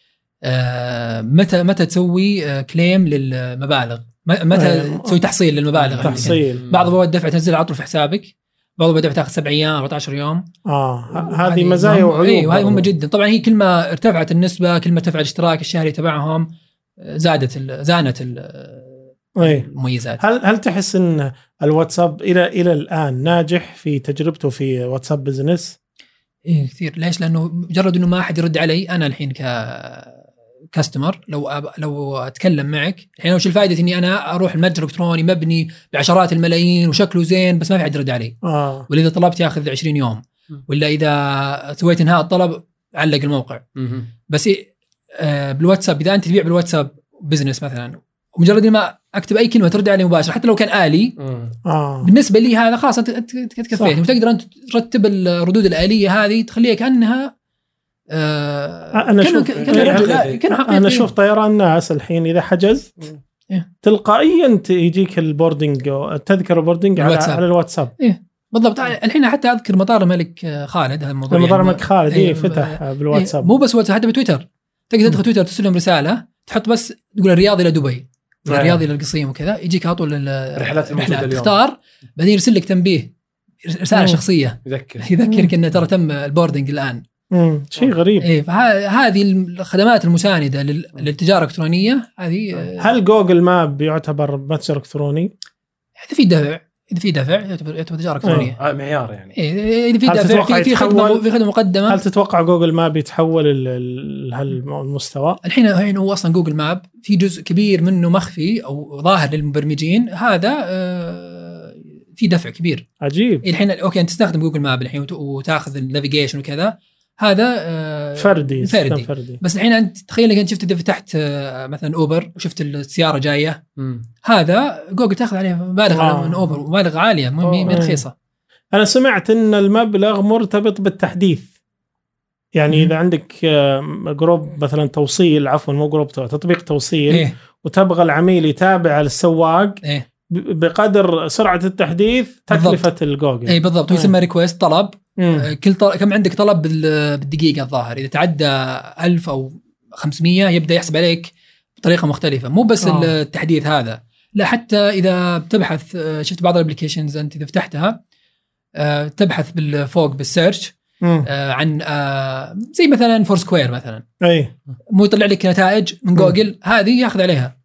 متى تسوي كليم للمبالغ، متى تسوي تحصيل للمبالغ. تحصيل بعض باب الدفع تنزل على طول في حسابك، بعض باب الدفع تاخذ 7 أيام 14 يوم. هذه مزايا وعيوب. وهذه مهمه جدا. طبعا هي كل ما ارتفعت النسبه، كل ما ارتفع الاشتراك الشهري تبعهم، زانت المميزات. هل تحس ان الواتساب الى الان ناجح في تجربته في واتساب بزنس؟ ايه كثير. ليش؟ لانه مجرد انه ما احد يرد علي انا الحين كاستمر، لو اتكلم معك الحين، وش الفائده اني انا اروح المتجر الالكتروني مبني بعشرات الملايين وشكله زين بس ما في احد يرد علي. ولا اذا طلبت ياخذ 20 يوم، ولا اذا سويت انهاء الطلب علق الموقع. بس بالواتساب اذا انت تبيع بالواتساب بزنس مثلا، ومجرد ما اكتب اي كلمه ترد علي مباشره حتى لو كان آلي، بالنسبه لي هذا خلاص انت كفيت. وتقدر انت ترتب الردود الآلية هذه تخليها كانها انا اشوف طيران ناس الحين اذا حجزت تلقائيا يجيك البوردنج، تذكر البوردنج على الواتساب. بالضبط. الحين حتى اذكر مطار الملك خالد، هذا الموضوع مطار الملك خالد فتح بالواتساب. مو بس واتساب، حتى بتويتر تقدر تدخل تويتر ترسل لهم رساله، تحط بس تقول الرياض الى دبي، الرياض الى القصيم وكذا، يجيك على طول الرحلات الموجوده اليوم، تختار، بعدين يرسل لك تنبيه، رساله شخصيه يذكرك انه ترى تم البوردنج الان. شيء غريب. فهذه الخدمات المسانده للتجاره الالكترونيه هذه. هل جوجل ماب يعتبر متجر الكتروني؟ اذا في دفع يعتبر تجاره الكترونيه. معيار يعني. اذا في دفع في خدمه مقدمه. هل تتوقع جوجل ماب يتحول لهالمستوى؟ الحين هو اصلا جوجل ماب في جزء كبير منه مخفي او ظاهر للمبرمجين، هذا في دفع كبير. عجيب. الحين اوكي انت تستخدم جوجل ماب الحين وتاخذ النافيجيشن وكذا، هذا فردي. بس الحين انت تخيل انك شفت اذا فتحت مثلا اوبر وشفت السياره جايه، هذا جوجل تاخذ عليه مبالغ من اوبر، مبالغ عاليه مو رخيصه. انا سمعت ان المبلغ مرتبط بالتحديث، يعني اذا عندك جروب مثلا توصيل، عفوا مو جروب، تطبيق توصيل، وتبغى العميل يتابع السواق بقدر سرعه التحديث تكلفه الجوجل. بالضبط. ويسمى ريكويست، طلب. كم عندك طلب بالدقيقه الظاهر، اذا تعدى 1000 أو 500 يبدا يحسب عليك بطريقه مختلفه. مو بس التحديث هذا، لا حتى اذا بتبحث، شفت بعض الابلكيشنز انت اذا فتحتها تبحث بالفوق بالسيرش عن زي مثلا فور سكوير مثلا، مو يطلع لك نتائج من جوجل، هذه ياخذ عليها.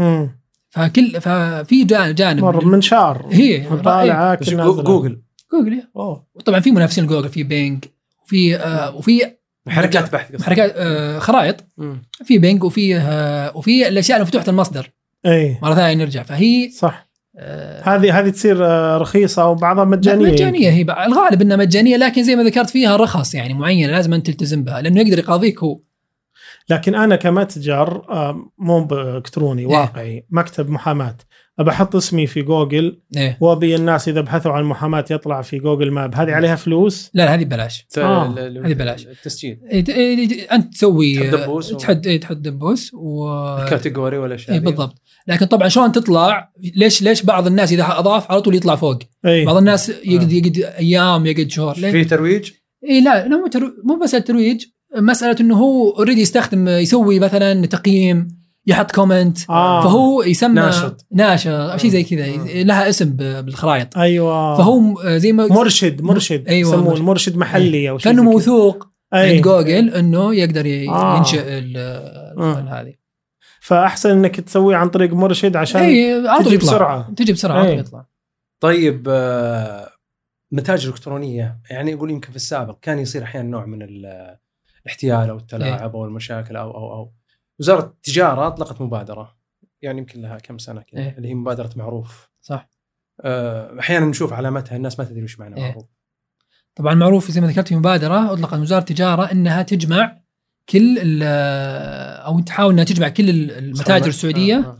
ففي جانب من شعر هي طالعه جوجل. وطبعا في منافسين جوجل، في بينج، وفي حركات بحث، خرائط، في بينج، وفي الاشياء المفتوحه المصدر. مره ثانيه نرجع، فهي صح. هذه تصير رخيصه وبعضها مجانيه. هي الغالب انها مجانيه، لكن زي ما ذكرت فيها رخص يعني معينه لازم انت تلتزم بها، لانه يقدر يقاضيك هو. لكن أنا كمتجر مو إلكتروني واقعي، مكتب محاماة، أبحط اسمي في جوجل، وأبي الناس إذا بحثوا عن محاماة يطلع في جوجل ماب، هذه عليها فلوس؟ لا هذه ببلاش. هذه ببلاش. التسجيل أنت تسوي تحط دبوس كاتيجوري ولا شيء. بالضبط. لكن طبعا شلون تطلع؟ ليش بعض الناس إذا أضاف على طول يطلع فوق؟ بعض الناس يقعد أيام، يقعد شهور. في ترويج؟ لا مو بس الترويج، مسألة إنه هو أوريدي يسوي مثلا تقييم، يحط كومنت، فهو يسمى ناشط أو شيء زي كذا، لها اسم بالخرائط. فهو زي ما مرشد يسمون مرشد محلي أو شيء كأنه موثوق عند جوجل إنه يقدر ينشئ هذه. فأحسن إنك تسوي عن طريق مرشد عشان تجي بسرعة يطلع. طيب متاجر إلكترونية، يعني يقول يمكن في السابق كان يصير أحيانا نوع من الاحتيال أو التلاعب أو المشاكل أو وزارة التجارة أطلقت مبادرة، يعني يمكن لها كم سنة كده، اللي هي مبادرة معروف. صح. أحيانا نشوف علامتها الناس ما تدري وش معنى معروف. طبعا معروف زي ما ذكرت في مبادرة أطلقت وزارة التجارة إنها تجمع كل أو تحاول إنها تجمع كل المتاجر السعودية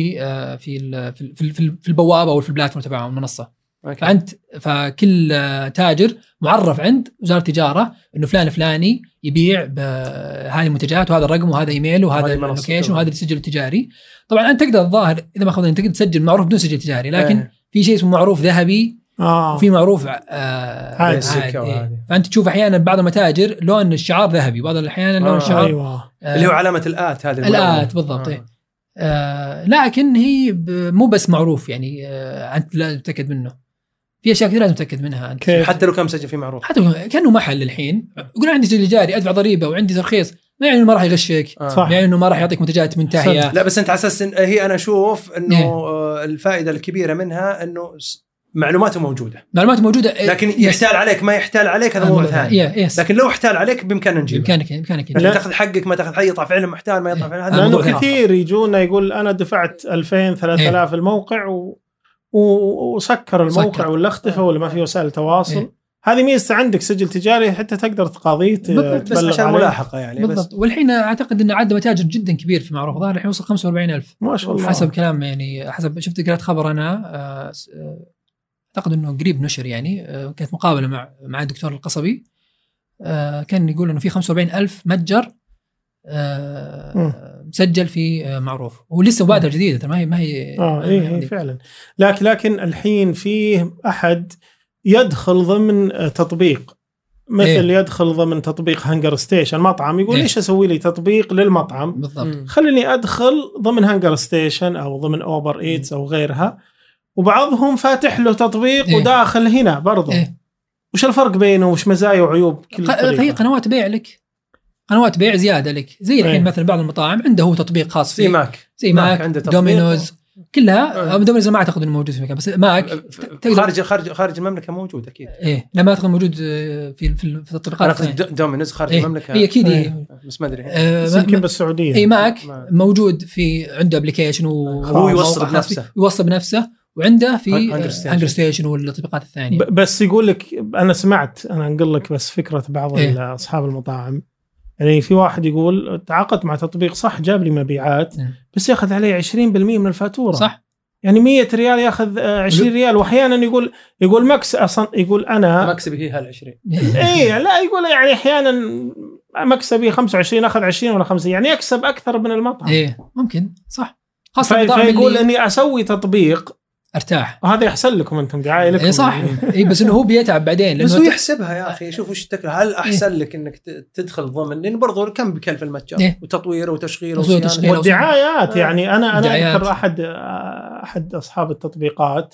في البوابة أو في البلاتفورم تبعهم المنصة. فكل تاجر معرف عند وزارة التجارة إنه فلان الفلاني يبيع بهذه المنتجات، وهذا الرقم وهذا إيميل وهذا اللوكيشن وهذا السجل التجاري. طبعا أنت تقدر الظاهر إذا ما أخذنا تقدر تسجل معروف بدون سجل تجاري، لكن في شيء اسمه معروف ذهبي وفي معروف عادي. فانت تشوف احيانا بعض المتاجر لون الشعار ذهبي، بعض الاحيان لون الشعار اللي هو علامه الآت، هذه الآت بالضبط. لكن هي مو بس معروف يعني انت لازم تتاكد منه، في اشياء كثير لازم تتاكد منها انت. حتى لو كان مسجل فيه معروف، حتى كانه محل الحين يقول عندي سجل تجاري ادفع ضريبه وعندي ترخيص، ما يعني انه ما راح يغشك، يعني انه ما راح يعطيك منتجات منتهيه. لا بس انت على اساس هي انا اشوف انه الفائده الكبيره منها انه معلوماته موجوده، لكن يحتال عليك ما يحتال عليك هذا موضوع ثاني. لكن لو احتال عليك بامكاننا نجيبه، بامكانك تاخذ حقك ما تاخذ حق، يطلع فعلا محتال ما يطلع فعلا، هذا موضوع كثير يجونا يقول انا دفعت 2000 3000 الموقع وسكر الموقع ولا اختفى ولا ما في وسائل تواصل. هذه ميزة عندك سجل تجاري حتى تقدر تقاضيه بس عشان ملاحقة يعني. بالضبط. والحين أعتقد أن عدد متاجر جدا كبير في معروف، ظاهر الحين وصل 45,000 ما شاء الله حسب كلام يعني، حسب شفت قرأت خبر أنا أعتقد أنه قريب نشر يعني، كانت مقابلة مع الدكتور القصبي، كان يقول أنه في 45,000 متجر مسجل في معروف، ولسه مبادرة جديدة ما هي إيه فعلا. لكن الحين فيه أحد يدخل ضمن تطبيق مثل يدخل ضمن تطبيق هانجر ستيشن مطعم، يقول ليش أسوي لي تطبيق للمطعم؟ بالضبط. خليني أدخل ضمن هانجر ستيشن أو ضمن أوبر إيتس أو غيرها، وبعضهم فاتح له تطبيق وداخل هنا برضو. وش الفرق بينه وش مزايا وعيوب كل طريقة؟ هي قنوات بيع لك، قنوات بيع زيادة لك، زي الحين مثلا بعض المطاعم عنده هو تطبيق خاص فيه، زي ماك دومينوز كلها. دومينوز ما اعتقد انه موجود في مكان، بس ماك خارج المملكه موجود اكيد. لا ما اعتقد موجود في التطبيقات. دومينوز خارج المملكه هي اكيد بس ما ادري يمكن بالسعوديه. ماك موجود في عنده ابلكيشن وهو يوصل بنفسه وعنده في هانجر ستيشن والتطبيقات الثانيه. بس يقول لك انا سمعت، انا انقل لك بس فكره بعض اصحاب المطاعم، يعني في واحد يقول تعاقدت مع تطبيق صح جاب لي مبيعات بس ياخذ عليه 20% من الفاتوره، صح يعني 100 ريال ياخذ 20 ريال، واحيانا يقول مكس اصلا، يقول انا مكسبي هي هال20 لا يقول يعني احيانا مكسبي 25 اخذ 20 ولا 50، يعني يكسب اكثر من المطعم. ممكن صح، خاصه فيقول اني اسوي تطبيق ارتاح، وهذا يحسن لكم انتم دعايه لكم. صح. بس انه هو بيتعب بعدين بس هو يحسبها يا اخي. شوف وش التكلفه، هل احسن لك انك تدخل ضمن، لان برضو كم بكلف المتجر وتطوير وتشغيل والدعايات. يعني انا اذكر احد اصحاب التطبيقات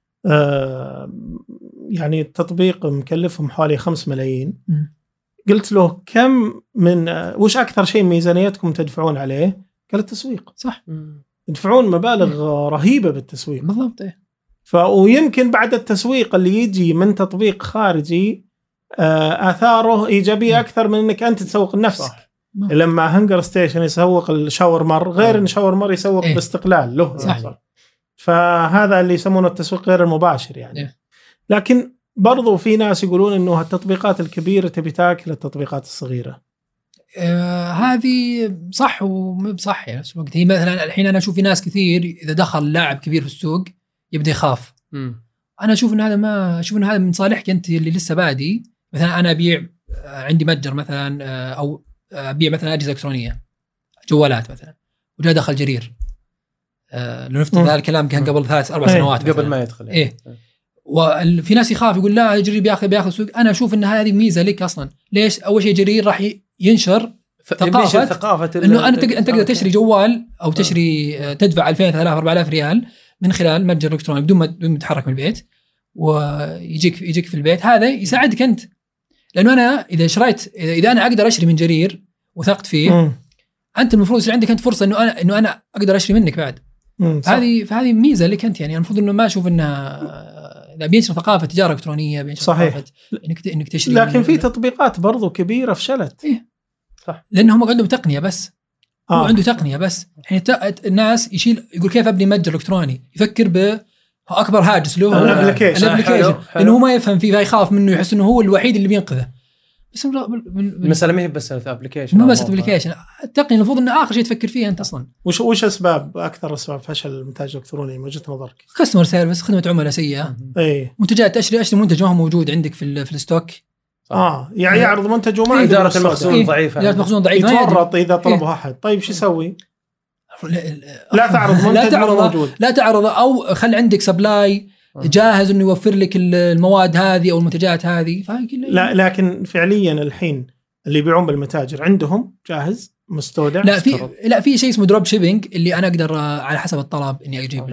يعني التطبيق مكلفهم حوالي 5 ملايين. قلت له كم من وش اكثر شيء ميزانيتكم تدفعون عليه؟ قال التسويق. صح، يدفعون مبالغ رهيبة بالتسويق. بالضبط. ويمكن بعد التسويق اللي يجي من تطبيق خارجي آثاره إيجابية أكثر من أنك أنت تسوق لنفسك. لما هانجر ستيشن يسوق الشاورمر غير أن شاورمر يسوق باستقلال له. صح. فهذا اللي يسمونه التسويق غير المباشر يعني. لكن برضو في ناس يقولون أنه التطبيقات الكبيرة تبي تاكل التطبيقات الصغيرة. هذه صح ومو صح يعني نفس الوقت. هي مثلا الحين انا اشوف في ناس كثير اذا دخل لاعب كبير في السوق يبدا يخاف. انا اشوف ان هذا من صالحك انت اللي لسه بادي. مثلا انا ابيع عندي متجر مثلا او ابيع مثلا اجهزه الكترونيه جوالات مثلا، وجاء دخل جرير لو نفترض هذا الكلام كان قبل 3-4 سنوات قبل ما يدخل وفي ناس يخاف يقول لا جرير بياخذ سوق. انا اشوف ان هذه ميزه لك اصلا. ليش؟ اول شيء جرير راح ينشر ثقافة انه انت تقدر تشتري جوال او تشتري تدفع 2000 3000 4000 ريال من خلال متجر الكتروني بدون ما تتحرك من البيت، ويجيك في البيت. هذا يساعدك انت، لانه انا اذا انا اقدر اشتري من جرير وثقت فيه انت المفروض يصير عندك انت فرصه انه انا اقدر اشتري منك بعد. فهذه ميزه لك انت. يعني المفروض انه ما اشوف انها اذا بينشر ثقافه تجاره الكترونيه بينشر ثقافه انك تشتري. لكن في تطبيقات برضو كبيره فشلت. صح، لانهم عندهم تقنيه بس. هو عنده تقنيه بس. الحين الناس يقول كيف ابني متجر الكتروني، يفكر باكبر هاجس له الابلكيشن، لانه هو ما يفهم فيه، فيخاف منه، يحس انه هو الوحيد اللي بينقذه. بس المساله ما هي بس الابلكيشن، مو بس الابلكيشن، التقنيه المفروض ان اخر شيء تفكر فيه انت اصلا. وش اكثر اسباب فشل المتاجر الالكتروني من وجهه نظرك؟ كاستمر سيرفيس، خدمه عملاء سيئه. منتجات اشتري منتج ما هو موجود عندك في الستوك. يعني يعرض منتج وما إدارة المخزون ضعيفة. إدارة المخزون ضعيفة. يتورط إذا طلبه أحد. طيب شو يسوي؟ لا تعرض منتج موجود. لا تعرض، أو خل عندك سبلاي جاهز انه يوفر لك المواد هذه او المنتجات هذه. لا لكن فعليا الحين اللي يبيعون بالمتاجر عندهم جاهز مستودع. لا في شيء اسمه دروب شيبينج اللي انا اقدر على حسب الطلب اني اجيب.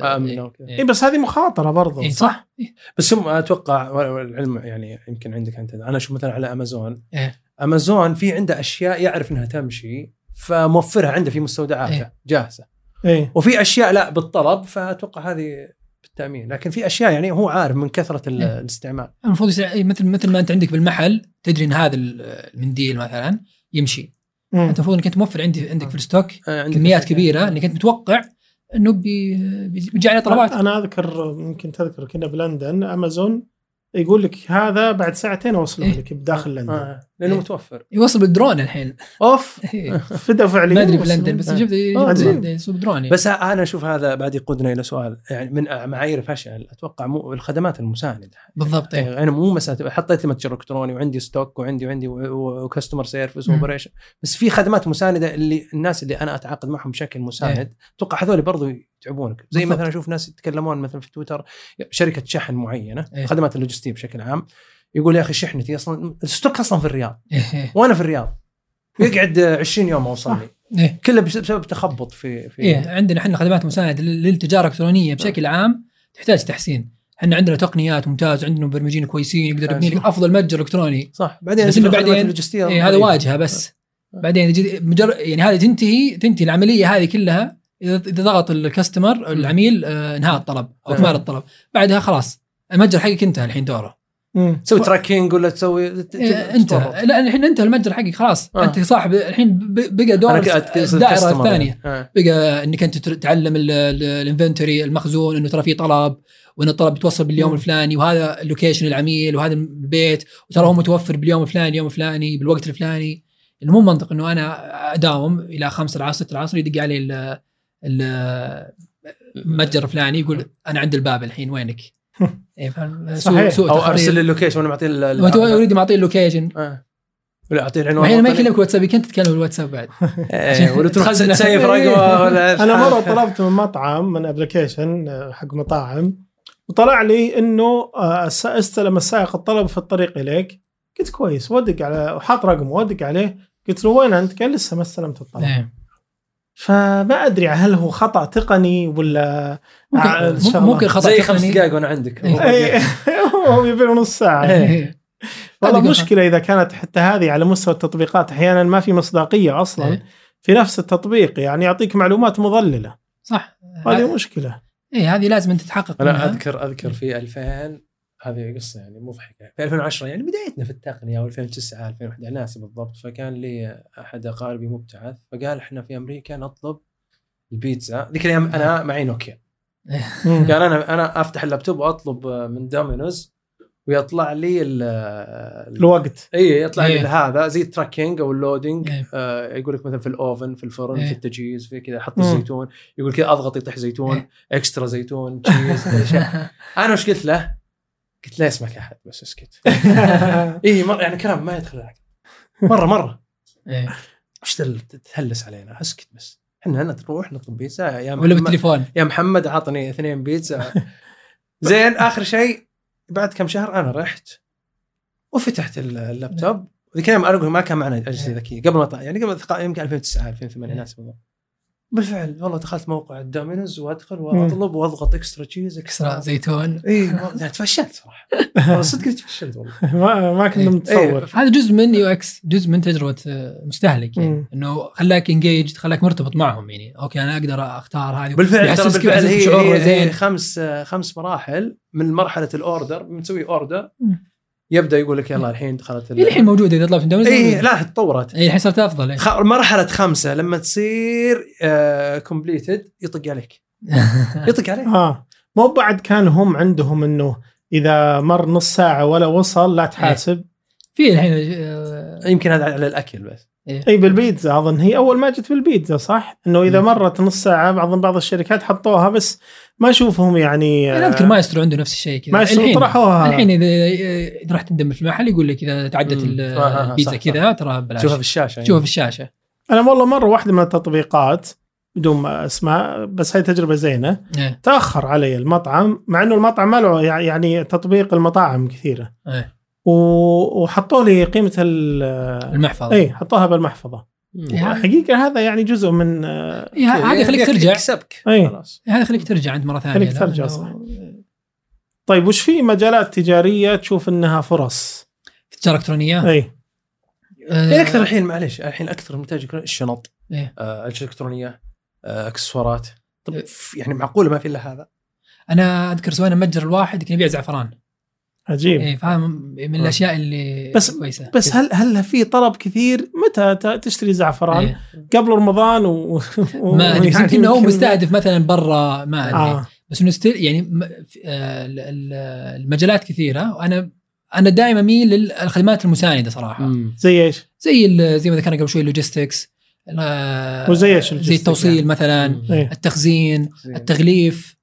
بس هذه مخاطره برضه. صح. بس هم اتوقع والعلم يعني يمكن عندك انت، انا اشوف مثلا على امازون في عنده اشياء يعرف انها تمشي فموفرها عنده في مستودعاته جاهزه. وفي اشياء لا بالطلب، فاتوقع هذه بالتامين. لكن في اشياء يعني هو عارف من كثره الاستعمال. المفروض مثل ما انت عندك بالمحل تدري ان هذا المنديل مثلا يمشي. انت المفروض انك انت موفر عندك في الستوك كميات كبيره، انك انت متوقع انه بيجي عليه طلبات. انا اذكر يمكن تذكر كنا بلندن امازون يقول لك هذا بعد ساعتين اوصله لك بداخل لندن لانه متوفر. يوصل بالدرون الحين اوف فدا فعليا ما ادري في لندن بس شفت يسوق درون. بس انا اشوف هذا بعد يقودنا الى سؤال، يعني من معايير فشل اتوقع الخدمات المساندة بالضبط. انا مو مساله حطيت لي متجر الكتروني وعندي ستوك وعندي وكاستمر سيرفيس واوبريشن، بس في خدمات مسانده اللي الناس اللي انا اتعاقد معهم بشكل مساند اتوقع هذول برضو يتعبونك. زي مثلا اشوف ناس يتكلمون مثلا في تويتر شركه شحن معينه خدمات اللوجستيه بشكل عام، يقول يا اخي شحنتي اصلا الستوك اصلا في الرياض وانا في الرياض يقعد 20 يوم اوصلني كله بسبب تخبط في عندنا احنا خدمات مساعده للتجاره الالكترونيه بشكل عام تحتاج تحسين. احنا عندنا تقنيات ممتازه، عندنا مبرمجين كويسين يقدروا يبني لك افضل متجر الكتروني. صح. بعدين هذا واجهه بس بعدين يعني هذه تنتهي العمليه هذه كلها اذا ضغط الكاستمر العميل انهاء الطلب او اكمال الطلب، بعدها خلاص المتجر حقك انتهى الحين دوره. تسوي تراكينج ولا تسوي انت لا الحين انت المتجر حقك خلاص. انت صاحب الحين بقى دور الدائره الثانيه بقى انك انت تتعلم الانفنتوري المخزون، انه ترى في طلب وان الطلب بيتوصل باليوم الفلاني وهذا اللوكيشن العميل وهذا البيت وترى هو متوفر باليوم الفلاني اليوم الفلاني بالوقت الفلاني. انه مو منطق انه انا اداوم الى 5 العصر 6 العصر يدق علي المتجر الفلاني يقول انا عند الباب الحين وينك. سوء او ارسل اللوكيشن وانا معطيه اريد معطيه اللوكيشن ولا اعطيه العنوان. الحين ما يكلمك واتساب كنت تتكلم بالواتساب بعد ولا تروح تسيف رقمه ولا. انا مره طلبت من مطعم من ابلكيشن حق مطاعم وطلع لي انه استلم السائق الطلب في الطريق اليك. قلت كويس ودق على وحاط رقمه ودق عليه قلت له وين انت؟ قال لسه ما استلمت الطلب. فما ادري هل هو خطا تقني ولا ممكن خطا زي 5 دقائق وانا عندك هو يبي نص ساعه. والله مشكله اذا كانت حتى هذه على مستوى التطبيقات احيانا ما في مصداقيه اصلا في نفس التطبيق، يعني يعطيك معلومات مضلله. صح هذه مشكله. هذه لازم انت تتحقق منها. انا اذكر في 2000 هذه قصه يعني مضحكه في 2010 يعني بدايتنا في التقنيه، او 2009 2011 ناسي بالضبط. فكان لي احد اقاربي مبتعث فقال احنا في امريكا نطلب البيتزا. ذيك الايام انا معي نوكيا قال انا افتح اللابتوب واطلب من دومينوز ويطلع لي الوقت. يطلع لي هذا زي التراكينج او اللودينج. يقول لك مثلا في الاوفن في الفرن في التجهيز في كذا حط الزيتون، يقول كذا اضغط يطيح زيتون اكسترا زيتون تشيز انا وش قلت له؟ قلت لا اسمك احد بس اسكت. يعني كلام ما يدخل لك مره وش تهلس علينا اسكت بس. احنا نروح نطلب بيتزا يا ولا بالتليفون يا محمد عطني 2 بيتزا زين. اخر شيء بعد كم شهر انا رحت وفتحت اللابتوب. ذيك الايام انا اقول ما كان معنا اجهزه ذكيه قبل ما يعني قبل يمكن 2009 2008 ناس بالفعل. والله دخلت موقع الدومينوز وادخل واطلب واضغط اكسترا تشيز اكسترا زيتون. تفشلت صراحه صدق تفشلت والله. ما كنا نتصور. هذا جزء من يو اكس، جزء من تجربه مستهلك يعني انه خلاك انجيج خلاك مرتبط معهم. يعني اوكي انا اقدر اختار هذه بالفعل هي 5 مراحل. من مرحله الاوردر بنسوي اوردر يبدا يقول لك يلا الحين دخلت الحين موجوده اذا طلبت من دومينوز. لا تطورت الحين صارت افضل. مرحله 5 لما تصير كومبليتد يطق عليك مو بعد كان هم عندهم انه اذا مر نص ساعه ولا وصل لا تحاسب. في الحين يمكن هذا على الاكل بس. اي بالبيتزا اظن هي اول ما جت بالبيتزا صح انه اذا مرت نص ساعه. بعض الشركات حطوها بس ما اشوفهم يعني انا اذكر مايسترو عنده نفس الشيء كذا. مايسترو طرحوها الحين اذا رحت تندم في المحل يقول لك اذا تعدت البيتزا كذا ترى بلاش شوفها في الشاشه. انا والله مره واحده من التطبيقات بدون ما اسماء، بس هاي تجربة زينة. إيه. تأخر علي المطعم، مع انه المطعم ما له يعني تطبيق المطاعم كثيرة. إيه. وحطوا لي قيمة المحفظة. اي حطوها بالمحفظة. حقيقة هذا يعني جزء من هذا خليك ترجع كسبك خلاص، هذا خليك ترجع عند مرة ثانية، خليك ترجع صح. طيب وش في مجالات تجارية تشوف انها فرص تجارة إلكترونية؟ اي اكثر الحين معليش، الحين اكثر منتج يكون الشنط، إيه؟ الالكترونية، اكسسوارات. طب يعني معقولة ما في الا هذا؟ انا اذكر سوينا متجر الواحد كان يبيع زعفران. عجيب. ايه فاهم، من الاشياء اللي بس كويسة. بس هل في طلب كثير؟ متى تشتري زعفران؟ إيه؟ قبل رمضان ما ادري، يمكن هو مستهدف مثلا برا، ما ادري. بس انه يعني المجالات كثيره، وانا دائما اميل للخدمات المسانده صراحه. زي ايش؟ زي ما ذكرنا قبل شوي، اللوجيستكس، وزي ايش؟ زي التوصيل يعني. مثلا التخزين، التغليف،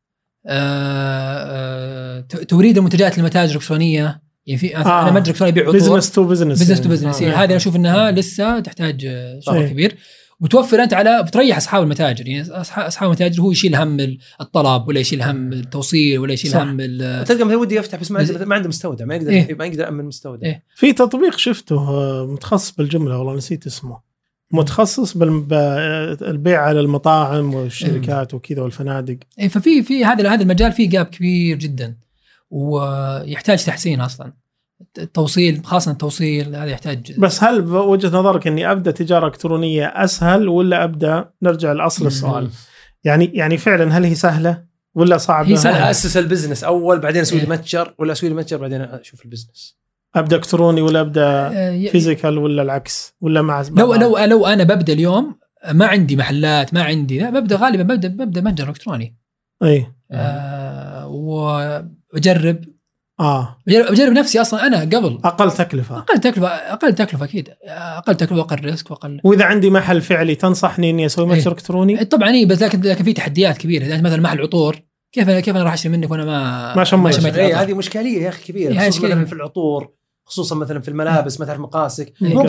توريد المنتجات للمتاجر الإلكترونية. يعني في انا متجر إلكتروني يبيع عطور، بزنس تو بزنس. هذه انا اشوف انها لسه تحتاج شغل كبير، وتوفر انت بتريح اصحاب المتاجر. يعني اصحاب المتاجر هو يشيل هم الطلب، ولا يشيل هم التوصيل، ولا يشيل هم تلقى مثلا ودي يفتح بس ما عنده مستودع، ما يقدر يأمن مستودع. في تطبيق شفته متخصص بالجملة، والله نسيت اسمه، متخصص بالبيع على المطاعم والشركات وكذا والفنادق. ففي هذا المجال فيه جاب كبير جدا، ويحتاج تحسين اصلا. التوصيل، خاصة التوصيل هذا يحتاج. بس هل بوجهة نظرك اني ابدا تجارة الكترونية اسهل، ولا ابدا نرجع لاصل السؤال؟ يعني فعلا هل هي سهلة ولا صعبة؟ هي سهلة. اسس البزنس اول، بعدين اسوي لي متجر، ولا اسوي لي متجر بعدين اشوف البزنس؟ ابدا الكتروني ولا ابدا فيزيكال، ولا العكس، ولا مع لو انا ببدا اليوم ما عندي محلات، ما عندي، لا ببدا غالبا ببدا متجر الكتروني. اي واجرب بجرب نفسي اصلا. انا قبل اقل تكلفه اكيد، اقل تكلفه واقل ريسك واقل. واذا عندي محل فعلي تنصحني اني اسوي متجر الكتروني؟ طبعا بس لكن في تحديات كبيره. يعني مثلا محل عطور، كيف انا راح اشتري منك وانا ما شميت؟ هذه مشكليه يا اخي كبيره، خصوصا مثلا في العطور، خصوصا مثلا في الملابس، مثلا مقاسك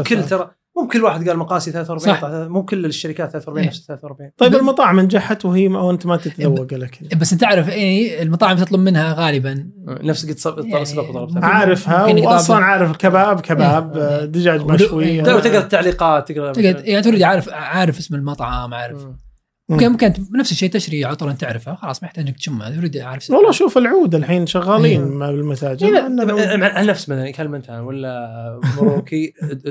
ممكن الواحد قال مقاسي 43، مو كل الشركات 43 نفس 43. طيب المطاعم نجحت وانت ما تتذوق لك. بس انت عارف المطاعم تطلب منها غالبا نفس قد سبق وطلبت، عارفها واصلا عارف كباب دجاج مشوي، تقرا التعليقات، يعني تريد عارف اسم المطعم، عارف. ممكن نفس الشيء تشري عطر انت تعرفها، خلاص ما يحتاج انك تشمها، تريد عارف. والله شوف العود الحين شغالين بالمتاجر. نفس مثلا كلمتها ولا مروكي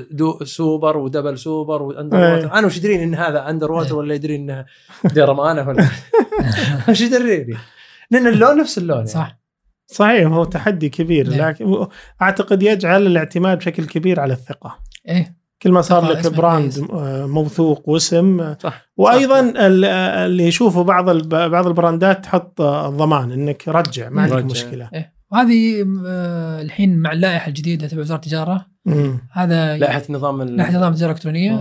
سوبر ودبل سوبر واندر ووتر. انا وش يدرين ان هذا اندر ووتر، ولا يدرين انه درمانه، ولا وش يدريني؟ لان اللون نفس اللون. صح صحيح، هو تحدي كبير. لكن اعتقد يجعل الاعتماد بشكل كبير على الثقه. كل ما صار لك براند موثوق واسم. وايضا اللي يشوفوا بعض البراندات تحط الضمان انك رجع، ما عندك مشكله. وهذه الحين مع اللائحه الجديده تبع وزاره التجاره، هذا لائحه نظام التجاره الالكترونيه،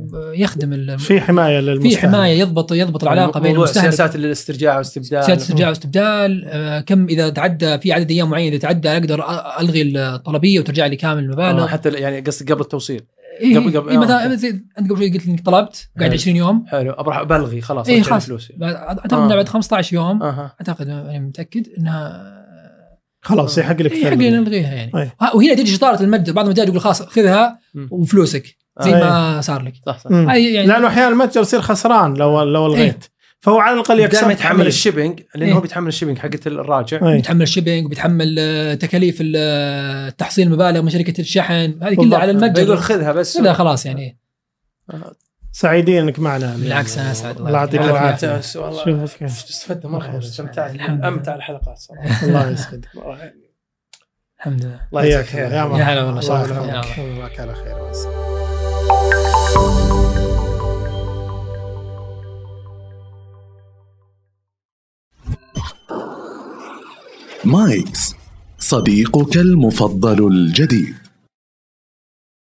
يخدم في حمايه للمستهلك، في حمايه يضبط العلاقه بين المستهلك. سياسات الاسترجاع واستبدال، كم اذا تعدى في عدد ايام معين، اذا تعدى اقدر الغي الطلبيه وترجع لي كامل المبالغ. حتى يعني قصدي قبل التوصيل. مثلا انت قبل شوي قلت انك طلبت قاعد 20 يوم. حلو، ابغى بلغي خلاص فلوسي. اعتقد بعد 15 يوم اعتقد انا متاكد انها خلاص يحق لك نلغيها يعني. وهنا تيجي شطاره المتجر، بعض المتاجر يقول خلاص خذها وفلوسك زي ما صار لك. صح. يعني لانه احيانا المتجر يصير خسران لو الغيت. فهو على الاقل يكسب، يتحمل الشيبينج، لانه هو بيتحمل الشيبينج حقت الراجع، بيتحمل الشيبينج وبيتحمل تكاليف التحصيل المبالغ من شركه الشحن، هذه كلها على المتجر. يقول خذها بس لا خلاص يعني. سعيدين انك معنا. بالعكس انا اسعد. الله يعطيك العافيه. شوف استفدت مره، استمتعت امتع الحلقات صراحه. الله يسعدك. الحمد لله. الله يجزاك خير. يا هلا والله. الله على خير. مايكس، صديقك المفضل الجديد.